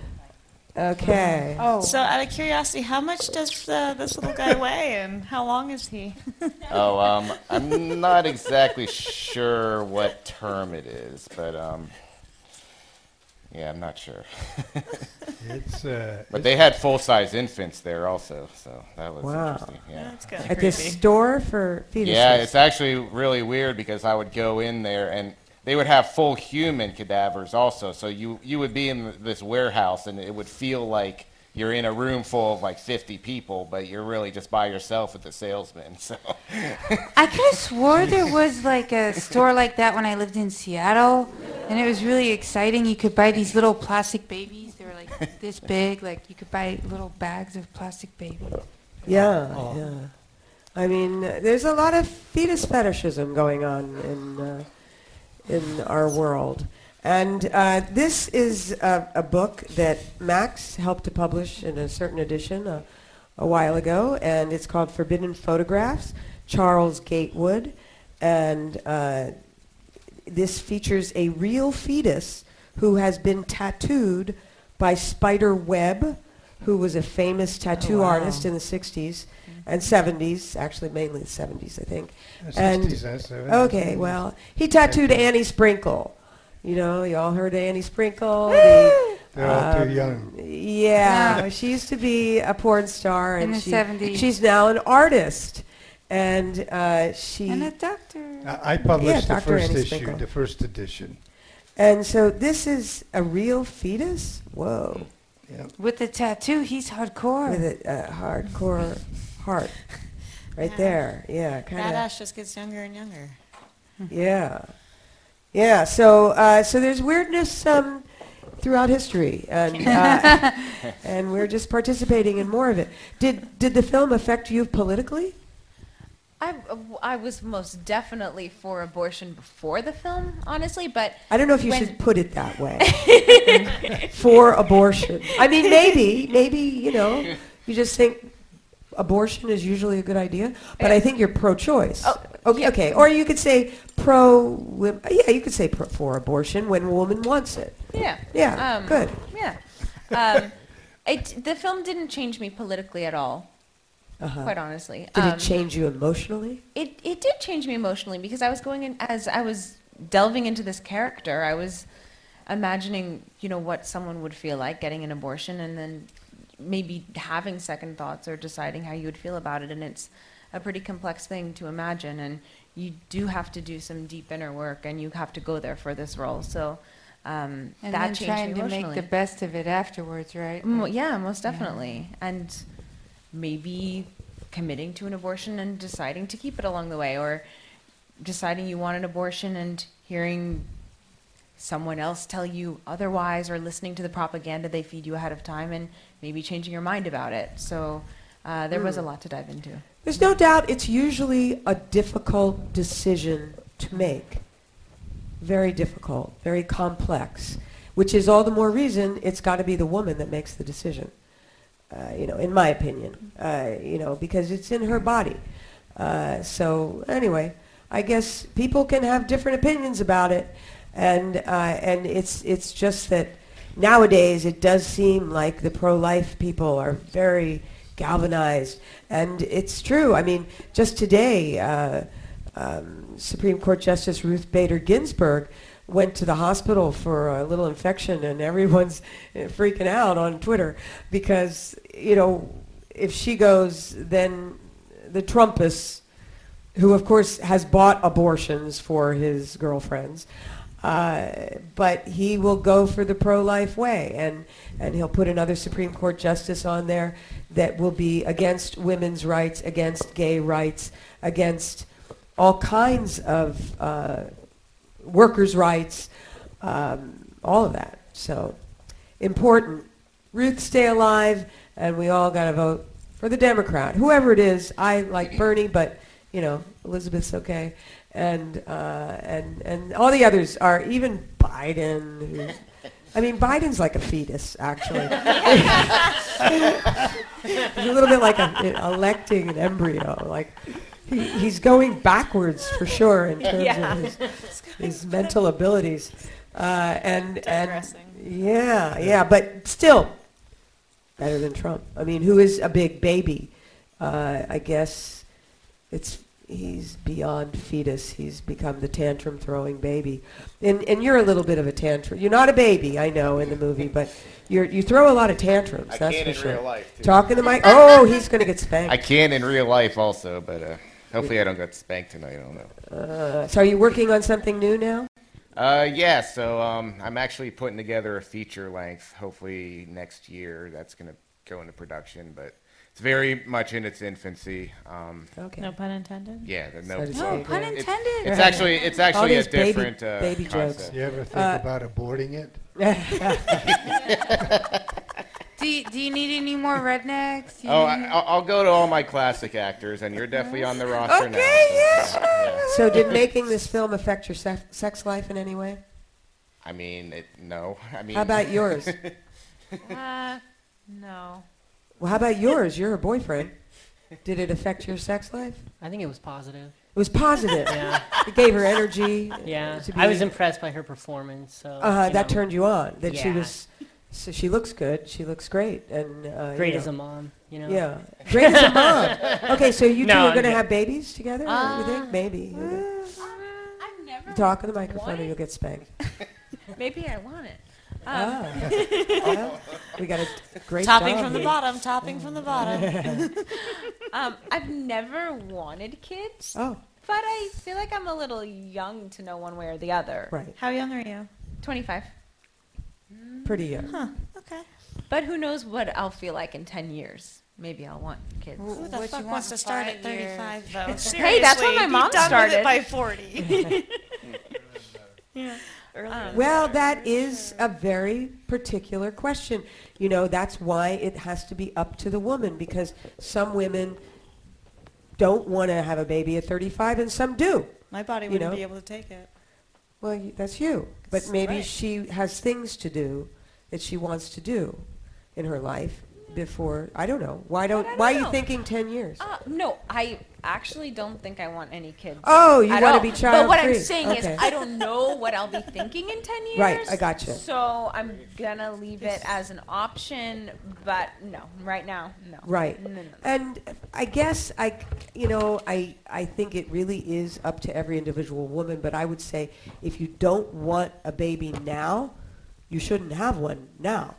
Okay. Oh. So, out of curiosity, how much does uh, this little guy weigh, and how long is he? Oh, um, I'm not exactly sure what term it is, but um, yeah, I'm not sure. It's uh, But they had full-size infants there also, so that was Wow. interesting. Yeah. That's kind of At creepy. this store for fetuses? Yeah, it's actually really weird because I would go in there and they would have full human cadavers also. So you you would be in this warehouse and it would feel like you're in a room full of like fifty people, but you're really just by yourself with the salesman. So I could have swore there was like a store like that when I lived in Seattle, and it was really exciting. You could buy these little plastic babies. They were like this big. Like you could buy little bags of plastic babies. Yeah, Oh. yeah. I mean, uh, there's a lot of fetus fetishism going on in uh, in our world, and uh, this is a, a book that Max helped to publish in a certain edition a, a while ago, and it's called Forbidden Photographs. Charles Gatewood, and uh, this features a real fetus who has been tattooed by Spider Webb, who was a famous tattoo Oh, wow. artist in the sixties and seventies, actually mainly the seventies, I think. The And sixties and seventies. okay, well, he tattooed Annie Sprinkle. You know, you all heard of Annie Sprinkle. the, They're all too um, young. Yeah, No. she used to be a porn star, In and the she, seventies. she's now an artist. And uh, she And a doctor. I I published Yeah, the Doctor first Annie issue, Sprinkle. the first edition. And so this is a real fetus? Whoa. Yeah. With the tattoo, he's hardcore. With a uh, hardcore heart. Right there. Yeah, kind of. Badass just gets younger and younger. Yeah. Yeah, so uh, so there's weirdness um, throughout history, and uh, and we're just participating in more of it. Did did the film affect you politically? I, I was most definitely for abortion before the film, honestly, but I don't know if you when- should put it that way. For abortion. I mean, maybe, maybe, you know, you just think abortion is usually a good idea, but I think you're pro-choice. Oh, okay, yeah. okay. Or you could say pro, yeah, you could say pro, for abortion when a woman wants it. Yeah. Yeah, Um, good. Yeah. Um, it, the film didn't change me politically at all, Uh-huh. quite honestly. Did Um, it change you emotionally? It it did change me emotionally because I was going in as I was delving into this character. I was imagining, you know, what someone would feel like getting an abortion, and then maybe having second thoughts or deciding how you would feel about it. And it's a pretty complex thing to imagine, and you do have to do some deep inner work, and you have to go there for this role. So um, And that then changed trying me to emotionally. make the best of it afterwards, right? Mo- yeah, most definitely. And maybe committing to an abortion and deciding to keep it along the way, or deciding you want an abortion and hearing someone else tell you otherwise, or listening to the propaganda they feed you ahead of time and maybe changing your mind about it. So uh, there was a Mm. lot to dive into. There's no doubt it's usually a difficult decision to make. Very difficult, very complex, which is all the more reason it's got to be the woman that makes the decision. Uh, you know, in my opinion, uh, you know, because it's in her body. Uh, so anyway, I guess people can have different opinions about it, and uh, and it's it's just that nowadays it does seem like the pro-life people are very galvanized, and it's true. I mean, just today, uh, um, Supreme Court Justice Ruth Bader Ginsburg went to the hospital for a little infection, and everyone's freaking out on Twitter because, you know, if she goes, then the Trumpists, who of course has bought abortions for his girlfriends, uh, but he will go for the pro-life way, and, and he'll put another Supreme Court justice on there that will be against women's rights, against gay rights, against all kinds of uh, workers' rights, um, all of that. So important. Ruth, stay alive, and we all got to vote for the Democrat, whoever it is. I like Bernie, but you know, Elizabeth's okay, and uh, and and all the others are, even Biden. Who's, I mean, Biden's like a fetus, actually. He's a little bit like a, electing an embryo, like. He, he's going backwards for sure in terms Yeah. of his, his mental abilities, uh, and and yeah, yeah, but still better than Trump. I mean, who is a big baby? Uh, I guess it's he's beyond fetus. He's become the tantrum throwing baby, and and you're a little bit of a tantrum. You're not a baby, I know, in the movie, but you're you throw a lot of tantrums. I that's can for in sure. real life, too. Talk in the mic. Oh, he's gonna get spanked. I can in real life also, but uh, hopefully I don't get spanked tonight. I don't know. Uh, so are you working on something new now? Uh, yeah, so um, I'm actually putting together a feature length, hopefully next year. That's going to go into production, but it's very much in its infancy. Um, okay. No pun intended? Yeah, the no, So to so speak, pun yeah. it's, intended. it's actually it's All actually a these baby- different uh, baby jokes. concept. You ever think Uh, about aborting it? Do you, do you need any more rednecks? Do you Oh, need- I, I'll I'll go to all my classic actors, and you're definitely on the roster now. Okay, so, yes. yeah, yeah. So did making this film affect your sex, sex life in any way? I mean, it, no. I mean, How about yours? Uh, no. Well, how about yours? You're a boyfriend. Did it affect your sex life? I think it was positive. It was positive. Yeah. It gave her energy. Yeah. to be- I was impressed by her performance. So. Uh, you that know. turned you on. That she Yeah. was. So she looks good. She looks great. And uh, Great you know. as a mom, you know. Yeah. Great as a mom. Okay, so you two No, are going to I'm have babies together? Uh, you think? Maybe. I've never. Talk in the microphone or wanted- you'll get spanked. Maybe I want it. Um, Ah. Well, we got a great Topping job from the here. bottom, topping from the bottom. um, I've never wanted kids. Oh. But I feel like I'm a little young to know one way or the other. Right. How young are you? twenty-five. Pretty young. Huh. Okay. But who knows what I'll feel like in ten years. Maybe I'll want kids. Who the What fuck you wants want to in start at five years? thirty-five though? Hey, that's when Seriously, my be mom done with started. it by forty. Yeah. Um, Well, that is a very particular question. You know, that's why it has to be up to the woman, because some women don't want to have a baby at thirty-five and some do. My body You wouldn't know? be able to take it. Well, y- that's you. But That's maybe right. she has things to do that she wants to do in her life before, I don't know. Why don't, I don't why are you know. thinking ten years? Uh, no, I actually don't think I want any kids. Oh, you at wanna all. be But what I'm child-free. saying Okay. is, I don't know what I'll be thinking in ten years. Right, I gotcha. So I'm gonna leave it as an option, but no, right now, no. Right. No, no, no. And I guess I, you know, I, I think it really is up to every individual woman, but I would say if you don't want a baby now, you shouldn't have one now.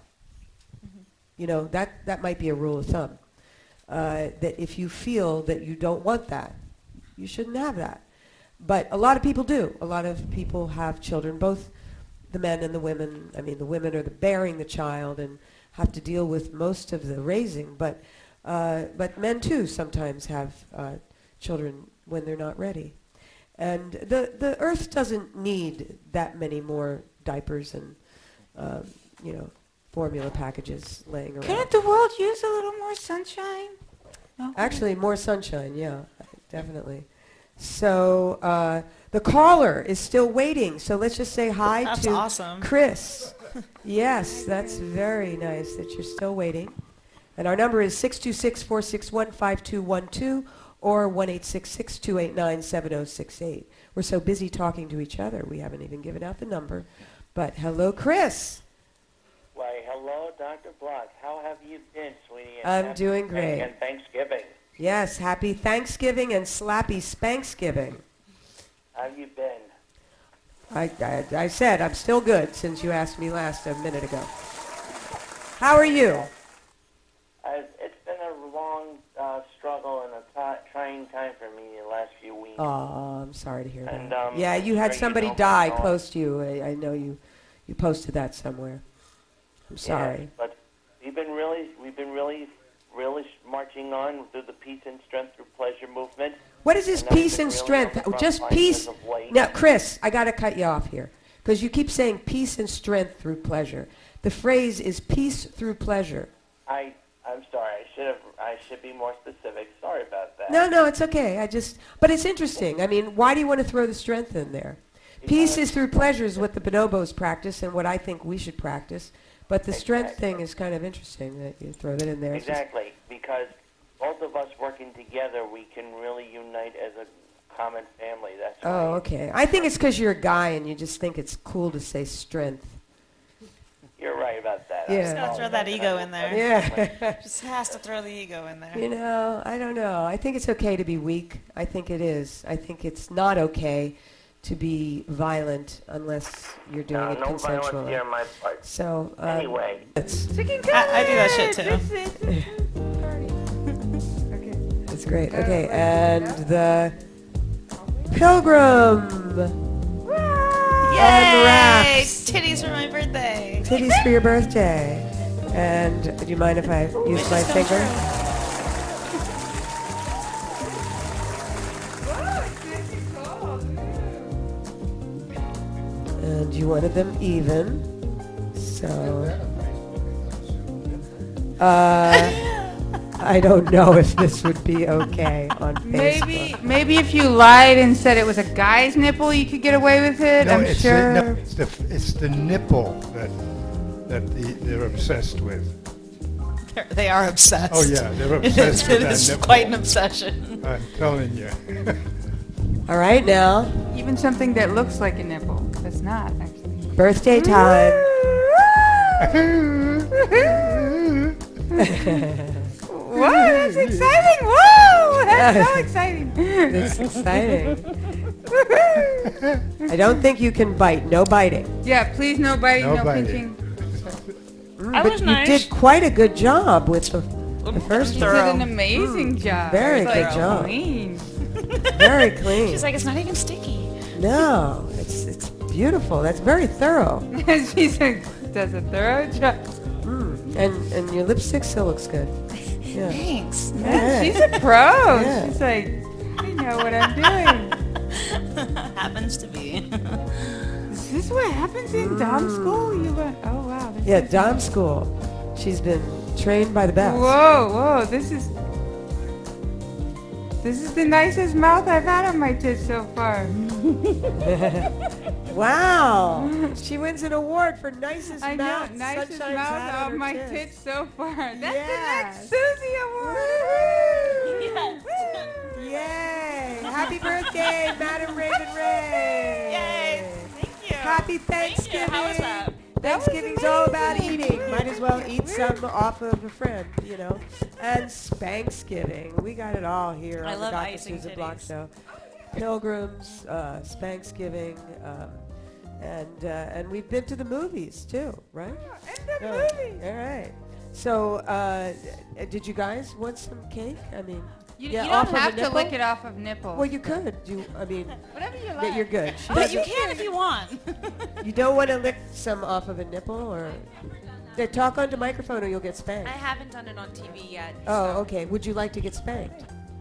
You know, that, that might be a rule of thumb. Uh, that if you feel that you don't want that, you shouldn't have that. But a lot of people do. A lot of people have children, both the men and the women. I mean, the women are the bearing the child and have to deal with most of the raising, but uh, but men too sometimes have uh, children when they're not ready. And the the earth doesn't need that many more diapers and um, you know, formula packages laying around. Couldn't the world use a little more sunshine? No? Actually, more sunshine, yeah, definitely. So uh, the caller is still waiting. So let's just say hi That's to awesome. Chris. Yes, that's very nice that you're still waiting. And our number is six two six, four six one, five two one two or one eight six six, two eight nine, seven oh six eight. We're so busy talking to each other, we haven't even given out the number. But hello, Chris. Why, hello, Doctor Block. How have you been, sweetie? And I'm happy doing great. And Thanksgiving. Yes, happy Thanksgiving and slappy Spanksgiving. How have you been? I, I, I said I'm still good since you asked me last a minute ago. How are you? Uh, it's been a long uh, struggle and a t- trying time for me the last few weeks. Oh, I'm sorry to hear that. And, um, yeah, you had sure you somebody know what's die going on. close to you. I, I know you, you posted that somewhere. I'm sorry. Yeah, but we've been really, we've been really, really marching on through the peace and strength through pleasure movement. What is this And that's peace been and really strength? on the front Just lines peace. as of late. Now, Chris, I got to cut you off here because you keep saying peace and strength through pleasure. The phrase is peace through pleasure. I, I'm sorry. I should have. I should be more specific. Sorry about that. No, no, it's okay. I just, but it's interesting. I mean, why do you want to throw the strength in there? Peace is through pleasure is what the bonobos practice and what I think we should practice. But the strength Exactly. thing is kind of interesting that you throw that in there. It's just- Exactly, because both of us working together, we can really unite as a common family. That's oh, okay. I think it's because you're a guy and you just think it's cool to say strength. You're right about that. Yeah. Just gotta throw that ego in there. Yeah. Just has to throw the ego in there. You know, I don't know. I think it's okay to be weak. I think it is. I think it's not okay to be violent unless you're doing No, it no violence consensually. here on my part. So, uh, Anyway. it's, I, I do that shit too. it's great. Okay, and the Pilgrim Yay! unwraps Titties for my birthday. titties for your birthday. And do you mind if I use my Wishes come finger? And you wanted them even, so Uh, I don't know if this would be okay on Facebook. Maybe, maybe if you lied and said it was a guy's nipple, you could get away with it. No, I'm it's sure. The, no, it's, the, it's the nipple that that the, they're obsessed with. They're, they are obsessed. Oh yeah, they're obsessed It with that is nipple. quite an obsession. I'm telling you. All right, now. Even something that looks like a nipple. That's not, actually. Birthday time. Whoa, that's exciting! Whoa, that's so exciting. It's exciting. I don't think you can bite. No biting. Yeah, please no biting, No no, biting. pinching. Mm, That but was you nice. did quite a good job with the, the first You one. did an amazing job. Very It was, good like, job. Clean. Very clean. She's like, it's not even sticky. No, it's it's beautiful. That's very thorough. She's like, does a thorough job. Mm. And and your lipstick still looks good. Yeah. Thanks. Yeah. She's a pro. Yeah. She's like, I know what I'm doing. Happens to be. Is this what happens in dom school? You went, oh wow. this Yeah, is- dom school. She's been trained by the best. Whoa, whoa, this is, this is the nicest mouth I've had on my tits so far. Wow. She wins an award for nicest I know, mouth. nicest Sunshine's mouth had on of her my tits. tits so far. That's Yes. the next Susie Award. Woo! Yay! Happy birthday, Madam Raven Ray! Yay! Thank you. Happy Thank Thanksgiving! you. How was that? Thanksgiving's all about eating. Might as well eat some off of a friend, you know. And Spanksgiving. We got it all here I on love the Doctor icing Susan Block titties. Show. Pilgrims, uh, Spanksgiving, um, and uh, and we've been to the movies too, right? And the Yeah. movies. All right. So, uh, did you guys want some cake? I mean, You, yeah, you off don't of a have to nipple? lick it off of nipple. Well, you could. You, I mean, Whatever you that like. you're good. She But you doesn't- can if you want. You don't want to lick some off of a nipple, or yeah, talk onto microphone, or you'll get spanked. I haven't done it on T V yet. Oh, okay. Would you like to get spanked?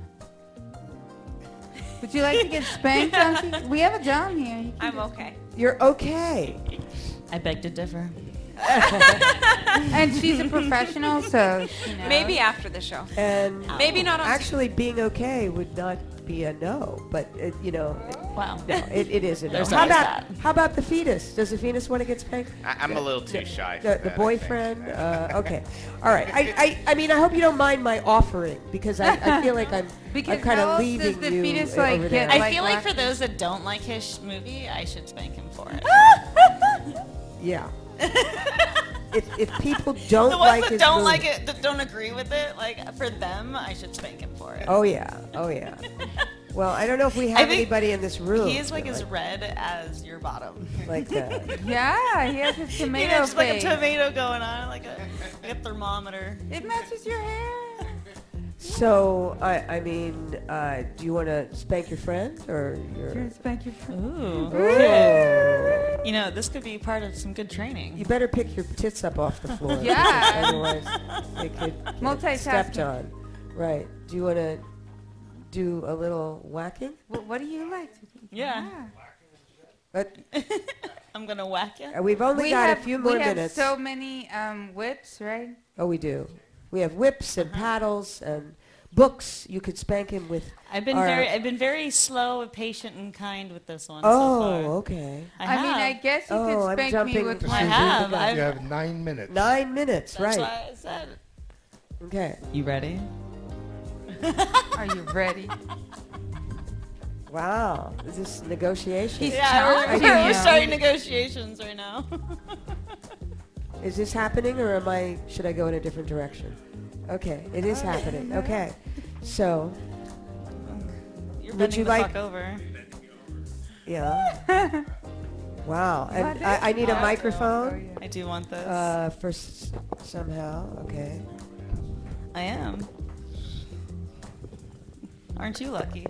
Would you like to get spanked, Donkey? We have a John here. You can I'm just- okay. You're okay. I beg to differ. And she's a professional, so she knows. Maybe after the show. And Maybe not on actually, being okay would not be a no, but it, you know, it, Wow. no, it, it is a no. There's How always about that. how about the fetus? Does the fetus want to get spanked? I, I'm a little too shy. for The, the that, I boyfriend? think. Uh, okay. All right. I, I, I mean, I hope you don't mind my offering, because I, I feel like I'm, Because I'm kind how of else leaving does the you fetus, uh, like, over get, there. I like feel like for lactose? those that don't like his sh- movie, I should spank him for it. Yeah. if, if people don't The ones like that his don't movie- like it, that don't agree with it, like for them, I should spank him for it. Oh yeah. Oh yeah. Well, I don't know if we I have think anybody in this room. He is like that as red as your bottom. like that. Yeah, he has his You tomato know, just like a face. tomato going on, like a, like a thermometer. It matches your hair. So I, I mean, uh, do you want to spank your friend or your? Sure, spank your friend. Ooh. Oh. You know, this could be part of some good training. You better pick your tits up off the floor. Yeah. Otherwise, they could get Multitasking. stepped on. Right. Do you want to do a little whacking? What, what do you like to do? Yeah. But I'm gonna whack you. uh, we've only we got have, a few more we have minutes. so many um, whips, right? Oh, we do. We have whips and paddles and books. You could spank him with. I've been our- very, I've been very slow, patient, and kind with this one. Oh, so far. okay. I, I, mean, have. I guess you Oh, could I'm spank me jumping with to I one. Susan. have. You I've, You have nine minutes. Nine minutes, that's right? why I said. Okay. You ready? Are you ready? Wow. Is this negotiation? He's Yeah, we're, challenging we're you. starting negotiations right now. Is this happening, or am I? Should I go in a different direction? Okay, it is happening. Okay, so You're Would bending you the like- fuck over. yeah. Wow, and I, I need a microphone I do want this. uh, for s- somehow. Okay. I am. Aren't you lucky?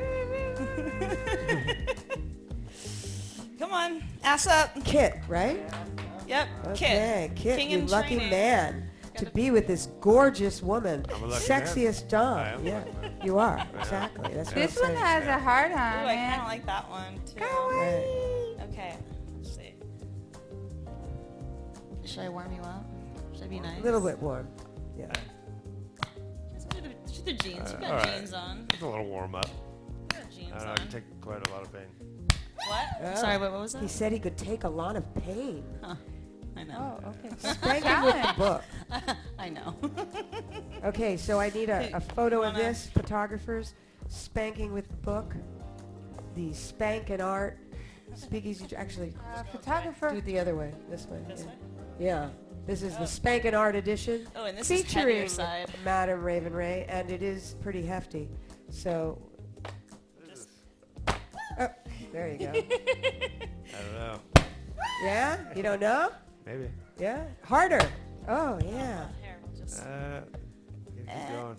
Come on, ass up. Kit, right? Yep, Okay, Kit. Kit, King you in lucky training. man to be with this gorgeous woman, I'm a lucky sexiest man. Dom. I am. Yeah, you are exactly. That's what This I'm one saying. has a heart on Ooh, I kind it. of like that one too. Right. Okay, let's see. Should I warm you up? Should I be nice? A little bit warm. Yeah. Shoot the jeans. You Uh, got all right. jeans on. It's a little warm up. You got jeans I don't know, I on. can take quite a lot of pain. What? Oh. Sorry, what, what was that? He said he could take a lot of pain. Huh. I know. Oh, okay. Spanking with the book. I know. Okay, so I need a, a photo of Wanna- this, photographers. Spanking with the book. The Spank and Art. Speakeasy, actually, Uh, photographer. do it the other way, this way. This yeah. way? Yeah. This is the Spank and Art edition. Oh, and this is featuring heavier side. Madam Raven Ray, and it is pretty hefty. So, oh, there you go. I don't know. Yeah? You don't know? Maybe. Yeah? Harder. Oh, yeah. Here, we'll just. Uh, keep Eh. going.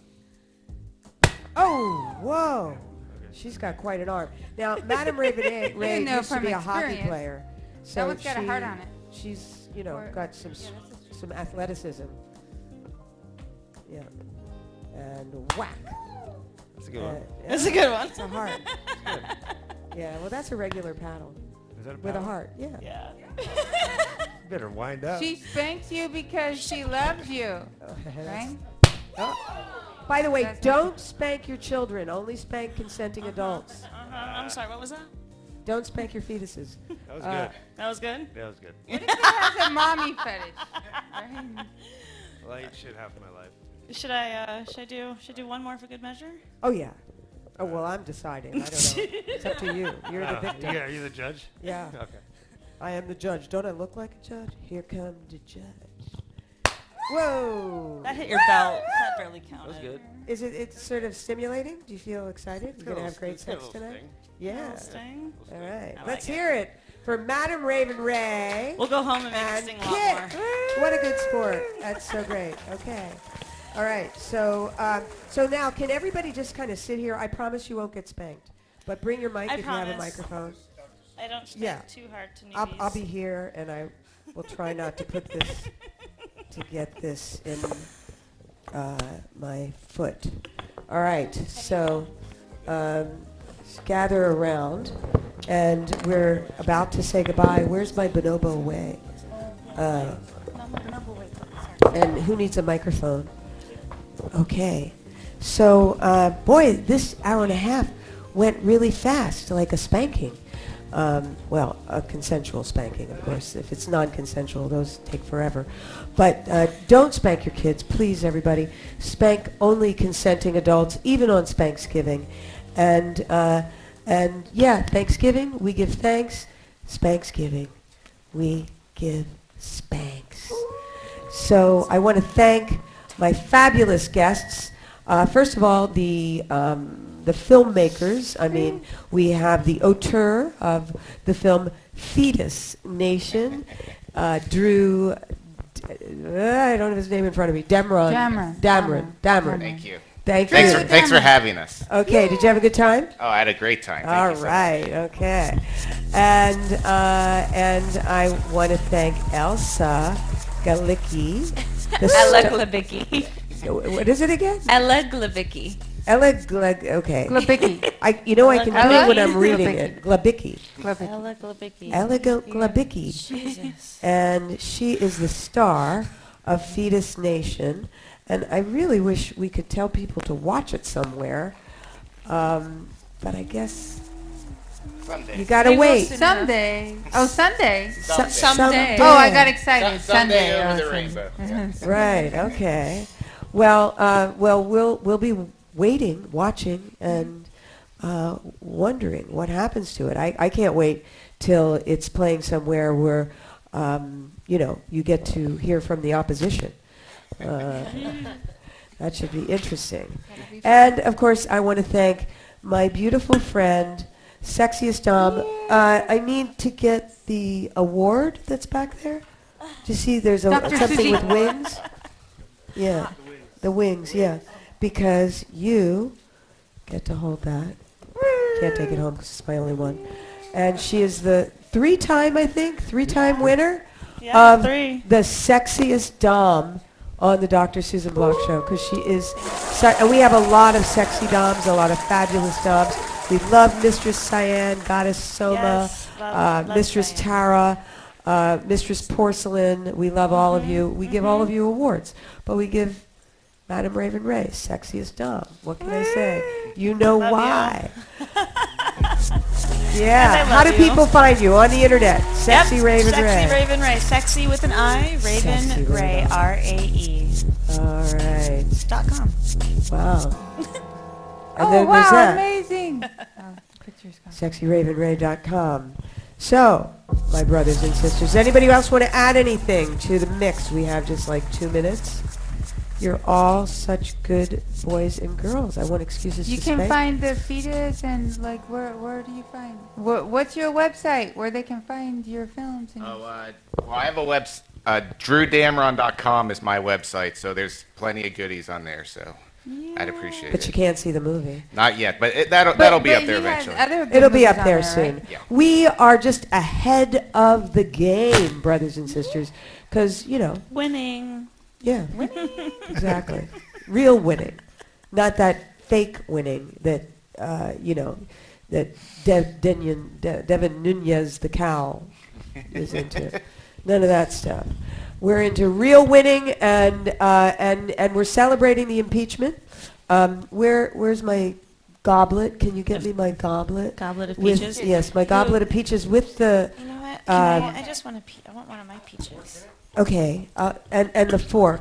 Oh, whoa. She's got quite an arm. Now, Madam Raven A- You Ray know used to from be a hockey experience. player. So That one's got a she- heart on it. She's, you know, Or- got some yeah, s- that's some athleticism. Yeah. And whack. That's a good Uh, one. yeah, That's a good one. It's a heart. Yeah, well, that's a regular paddle. Is that a With a paddle? heart, yeah. Yeah. You better wind up. She spanks you because she loves you, right? By the way, That's don't spank your children. Only spank consenting adults. Uh-huh. I'm sorry, what was that? Don't spank your fetuses. That was Uh, good. That was good? That was good. What if it has a mommy fetish? Right? Well, I eat shit half of my life. Should I, uh, should I do, should I do one more for good measure? Oh, yeah. Oh, well, I'm deciding. I don't know. It's up to you. You're the Oh, victim. Yeah, you're the judge? Yeah. Okay. I am the judge. Don't I look like a judge? Here come the judge. Whoa. That hit your belt. That barely counted. That was good. Is it it's sort of stimulating? Do you feel excited? You're going to have great It's got a sex little tonight? sting. Yeah. Little sting. All right. I Let's like hear it for Madam Raven Ray. We'll go home and make and it sing a Kit. lot more. What a good sport. That's so great. Okay. All right. So um, so now, can everybody just kind of sit here? I promise you won't get spanked. But bring your mic I if you have a promise. microphone. I don't spank Yeah. too hard to newbies. I'll, I'll be here, and I will try not to put this, to get this in uh, my foot. All right, so um, gather around, and we're about to say goodbye. Where's my bonobo way? Uh, and who needs a microphone? Okay, so uh, boy, this hour and a half went really fast, like a spanking. Um, well, a consensual spanking, of course. If it's non-consensual, those take forever. But uh, don't spank your kids, please, everybody. Spank only consenting adults, even on Spanksgiving. And, uh, and yeah, Thanksgiving, we give thanks. Spanksgiving, we give spanks. So I want to thank my fabulous guests. Uh, first of all, the... Um, the filmmakers. I mean, we have the auteur of the film Fetus Nation, uh, Drew, D- uh, I don't have his name in front of me, Damron. Damron. Damron. Damron. Thank you. Thank Thanks you. for, thanks for having us. Okay, did you have a good time? Oh, I had a great time. Thank All you so much. right, okay. And, uh, and I want to thank Elsa Galicki. the Ella sta- Glabicki. What is it again? Ella Glabicki. Ella Glag, okay. Glabicki. I, you know, I can do Ella it when I'm reading Glabicki. it. Glabicki. Glabicki. Ella Glabicki. Ella Gl- Glabicki. Jesus. And she is the star of Fetus Nation. And I really wish we could tell people to watch it somewhere. Um, but I guess Someday. you gotta Maybe wait. we'll Someday. Oh, Sunday. Some- Someday. Oh, I got excited. Some- someday Sunday. over Oh, the Sunday. rainbow. Yeah. Right, okay. Well, uh, well, we'll we'll be waiting, watching, and uh, wondering what happens to it. I, I can't wait till it's playing somewhere where, um, you know, you get to hear from the opposition. Uh, that should be interesting. And, of course, I want to thank my beautiful friend, Sexiest Dom. Uh, I need to get the award that's back there. Do you see there's a, Doctor something Susie. with wings? Yeah, the wings, yeah. Because you get to hold that. Can't take it home because it's my only one. And she is the three-time, I think, three-time winner Yeah, of three. the sexiest Dom on the Doctor Susan Block Show, because she is, se- and we have a lot of sexy Doms, a lot of fabulous Doms. We love Mistress Cyan, Goddess Soma, Yes, love- uh, love Mistress Cyan. Tara, uh, Mistress Porcelain. We love all of you. We give all of you awards, but we give Madam Raven Ray, sexiest dom. What can I say? You know Love why. you. Yeah. And I How do love you. people find you on the internet? Sexy Yep, Raven Sexy Ray. Raven Ray. Sexy with an I. Raven Sexy with Ray. an I. R A E. All right. Dot com. Wow. And Oh, then there's wow, that. amazing. Oh, picture's gone. sexy raven ray dot com. So, my brothers and sisters, anybody else want to add anything to the mix? We have just like two minutes. You're all such good boys and girls. I want excuses You to can spank. find the fetus and like where where do you find what what's your website where they can find your films? And Oh, uh, well, I have a web. Uh, drew damron dot com is my website, so there's plenty of goodies on there. So I'd appreciate But it. you can't see the movie. Not yet, but it, that'll But- that'll be but up there he has eventually. other good It'll be movies up on there there, soon. right? Yeah. We are just ahead of the game, brothers and sisters, because, you know, Winning. yeah, Winning. exactly. Real winning. Not that fake winning that, uh, you know, that De- Denyon, De- Devin Nunez, the cow, is into. None of that stuff. We're into real winning, and uh, and and we're celebrating the impeachment. Um, where where's my goblet? Can you get me my goblet? Goblet of With- peaches? Yes, my goblet of peaches with the. You know what? Can Um, I, I just want a pe- I want one of my peaches. Okay, uh, and and the fork.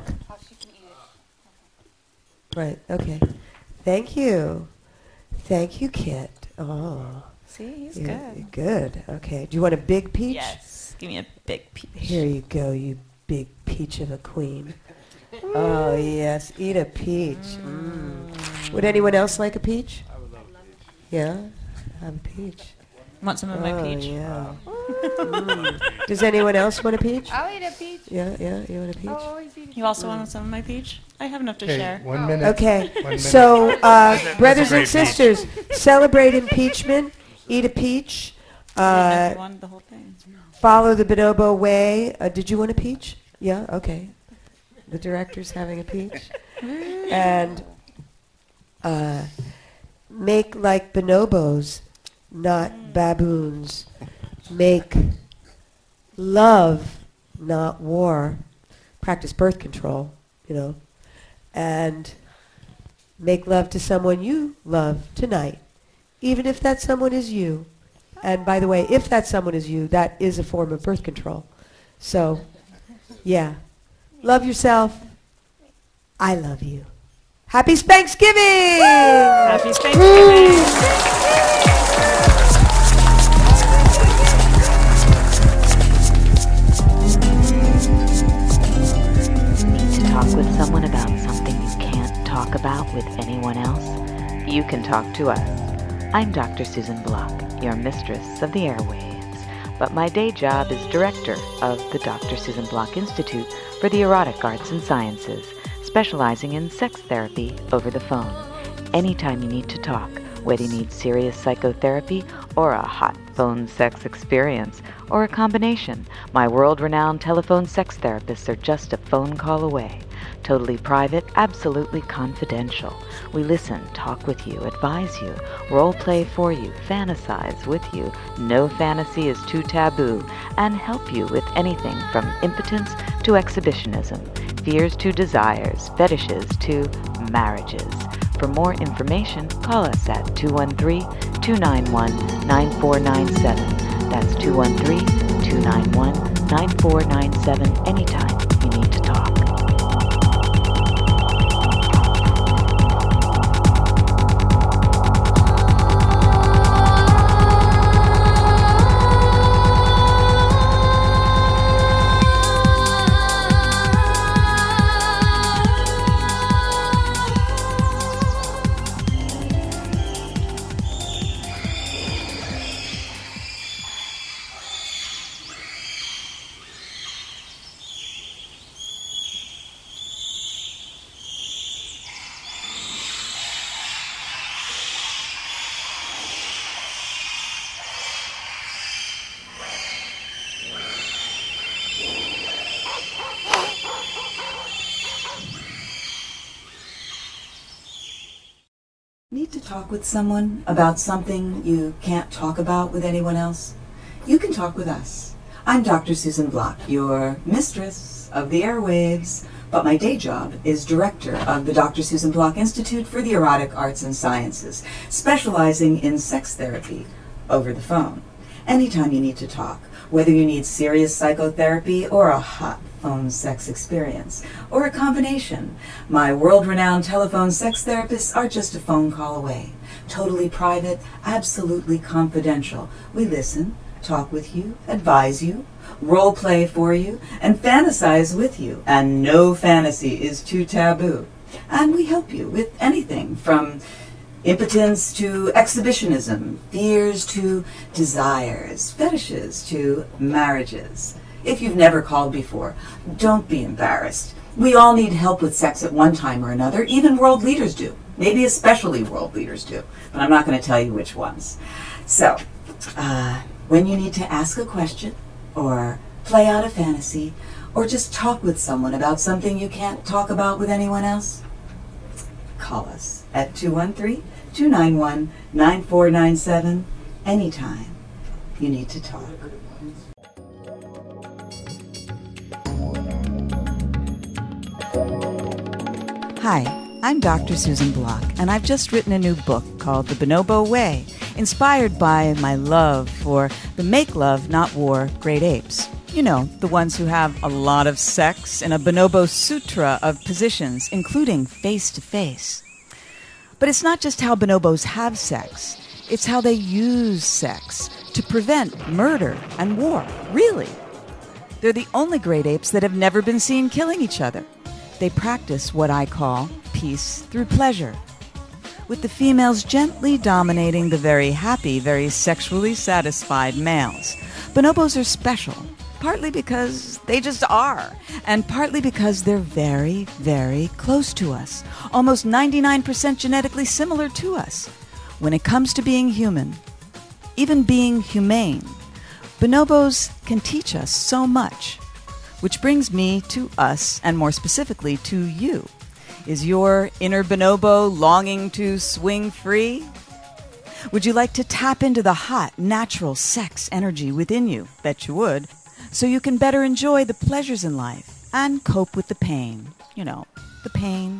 Right. Okay. Thank you. Thank you, Kit. Oh. See, he's you're- good. you're good. Okay. Do you want a big peach? Yes. Give me a big peach. Here you go, you big peach of a queen. Oh yes, eat a peach. Mm. Would anyone else like a peach? I would love a peach. Yeah, have a peach. Want some of my Oh, peach? yeah. Mm. Does anyone else want a peach? I'll eat a peach. Yeah, yeah. You want a peach? I'll always eat a You also want some of my peach? I have enough to Okay, share. one minute. Okay, One minute. so uh, brothers great and sisters, celebrate impeachment. Eat a peach. Uh, one, the whole thing. follow the Bonobo way. Uh, did you want a peach? Yeah. Okay. The director's having a peach, and uh, make like bonobos, not baboons. Make love, not war. Practice birth control, you know, and make love to someone you love tonight, even if that someone is you. And by the way, if that someone is you, that is a form of birth control. So, yeah. Love yourself. I love you. Happy Spanksgiving! Happy Thanksgiving! Need to talk with someone about something you can't talk about with anyone else? You can talk to us. I'm Doctor Susan Block, your mistress of the airwaves, but my day job is director of the Doctor Susan Block Institute for the Erotic Arts and Sciences, specializing in sex therapy over the phone. Anytime you need to talk, whether you need serious psychotherapy or a hot phone sex experience, or a combination, my world-renowned telephone sex therapists are just a phone call away. Totally private, absolutely confidential. We listen, talk with you, advise you, role play for you, fantasize with you. No fantasy is too taboo, and help you with anything from impotence to exhibitionism, fears to desires, fetishes to marriages. For more information, call us at two one three, two nine one, nine four nine seven. That's two one three, two nine one, nine four nine seven anytime you need to talk. Need to talk with someone about something you can't talk about with anyone else? You can talk with us. I'm Doctor Susan Block, your mistress of the airwaves, but my day job is director of the Doctor Susan Block Institute for the Erotic Arts and Sciences, specializing in sex therapy over the phone. Anytime you need to talk, whether you need serious psychotherapy or a hot phone sex experience, or a combination, my world-renowned telephone sex therapists are just a phone call away. Totally private, absolutely confidential. We listen, talk with you, advise you, role play for you, and fantasize with you. And no fantasy is too taboo. And we help you with anything from impotence to exhibitionism, fears to desires, fetishes to marriages. If you've never called before, don't be embarrassed. We all need help with sex at one time or another. Even world leaders do. Maybe especially world leaders do. But I'm not going to tell you which ones. So, uh, when you need to ask a question, or play out a fantasy, or just talk with someone about something you can't talk about with anyone else, call us at two one three, two nine one, nine four nine seven anytime you need to talk. Hi, I'm Doctor Susan Block, and I've just written a new book called The Bonobo Way, inspired by my love for the make love, not war great apes. You know, the ones who have a lot of sex in a bonobo sutra of positions, including face-to-face. But it's not just how bonobos have sex, it's how they use sex to prevent murder and war, really. They're the only great apes that have never been seen killing each other. They practice what I call peace through pleasure, with the females gently dominating the very happy, very sexually satisfied males. Bonobos are special, partly because they just are, and partly because they're very, very close to us, almost ninety-nine percent genetically similar to us. When it comes to being human, even being humane, bonobos can teach us so much. Which brings me to us, and more specifically to you. Is your inner bonobo longing to swing free? Would you like to tap into the hot, natural sex energy within you? Bet you would. So you can better enjoy the pleasures in life and cope with the pain. You know, the pain.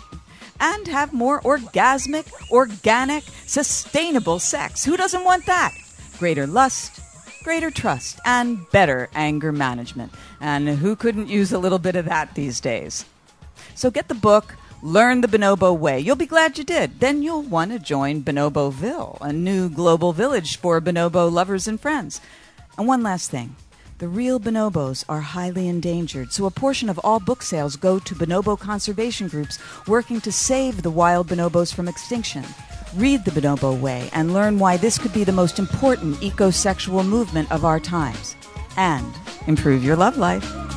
And have more orgasmic, organic, sustainable sex. Who doesn't want that? Greater lust, greater trust, and better anger management. And who couldn't use a little bit of that these days? So get the book, Learn the Bonobo Way. You'll be glad you did. Then you'll want to join Bonoboville, a new global village for bonobo lovers and friends. And one last thing. The real bonobos are highly endangered, so a portion of all book sales go to bonobo conservation groups working to save the wild bonobos from extinction. Read The Bonobo Way and learn why this could be the most important ecosexual movement of our times. And improve your love life.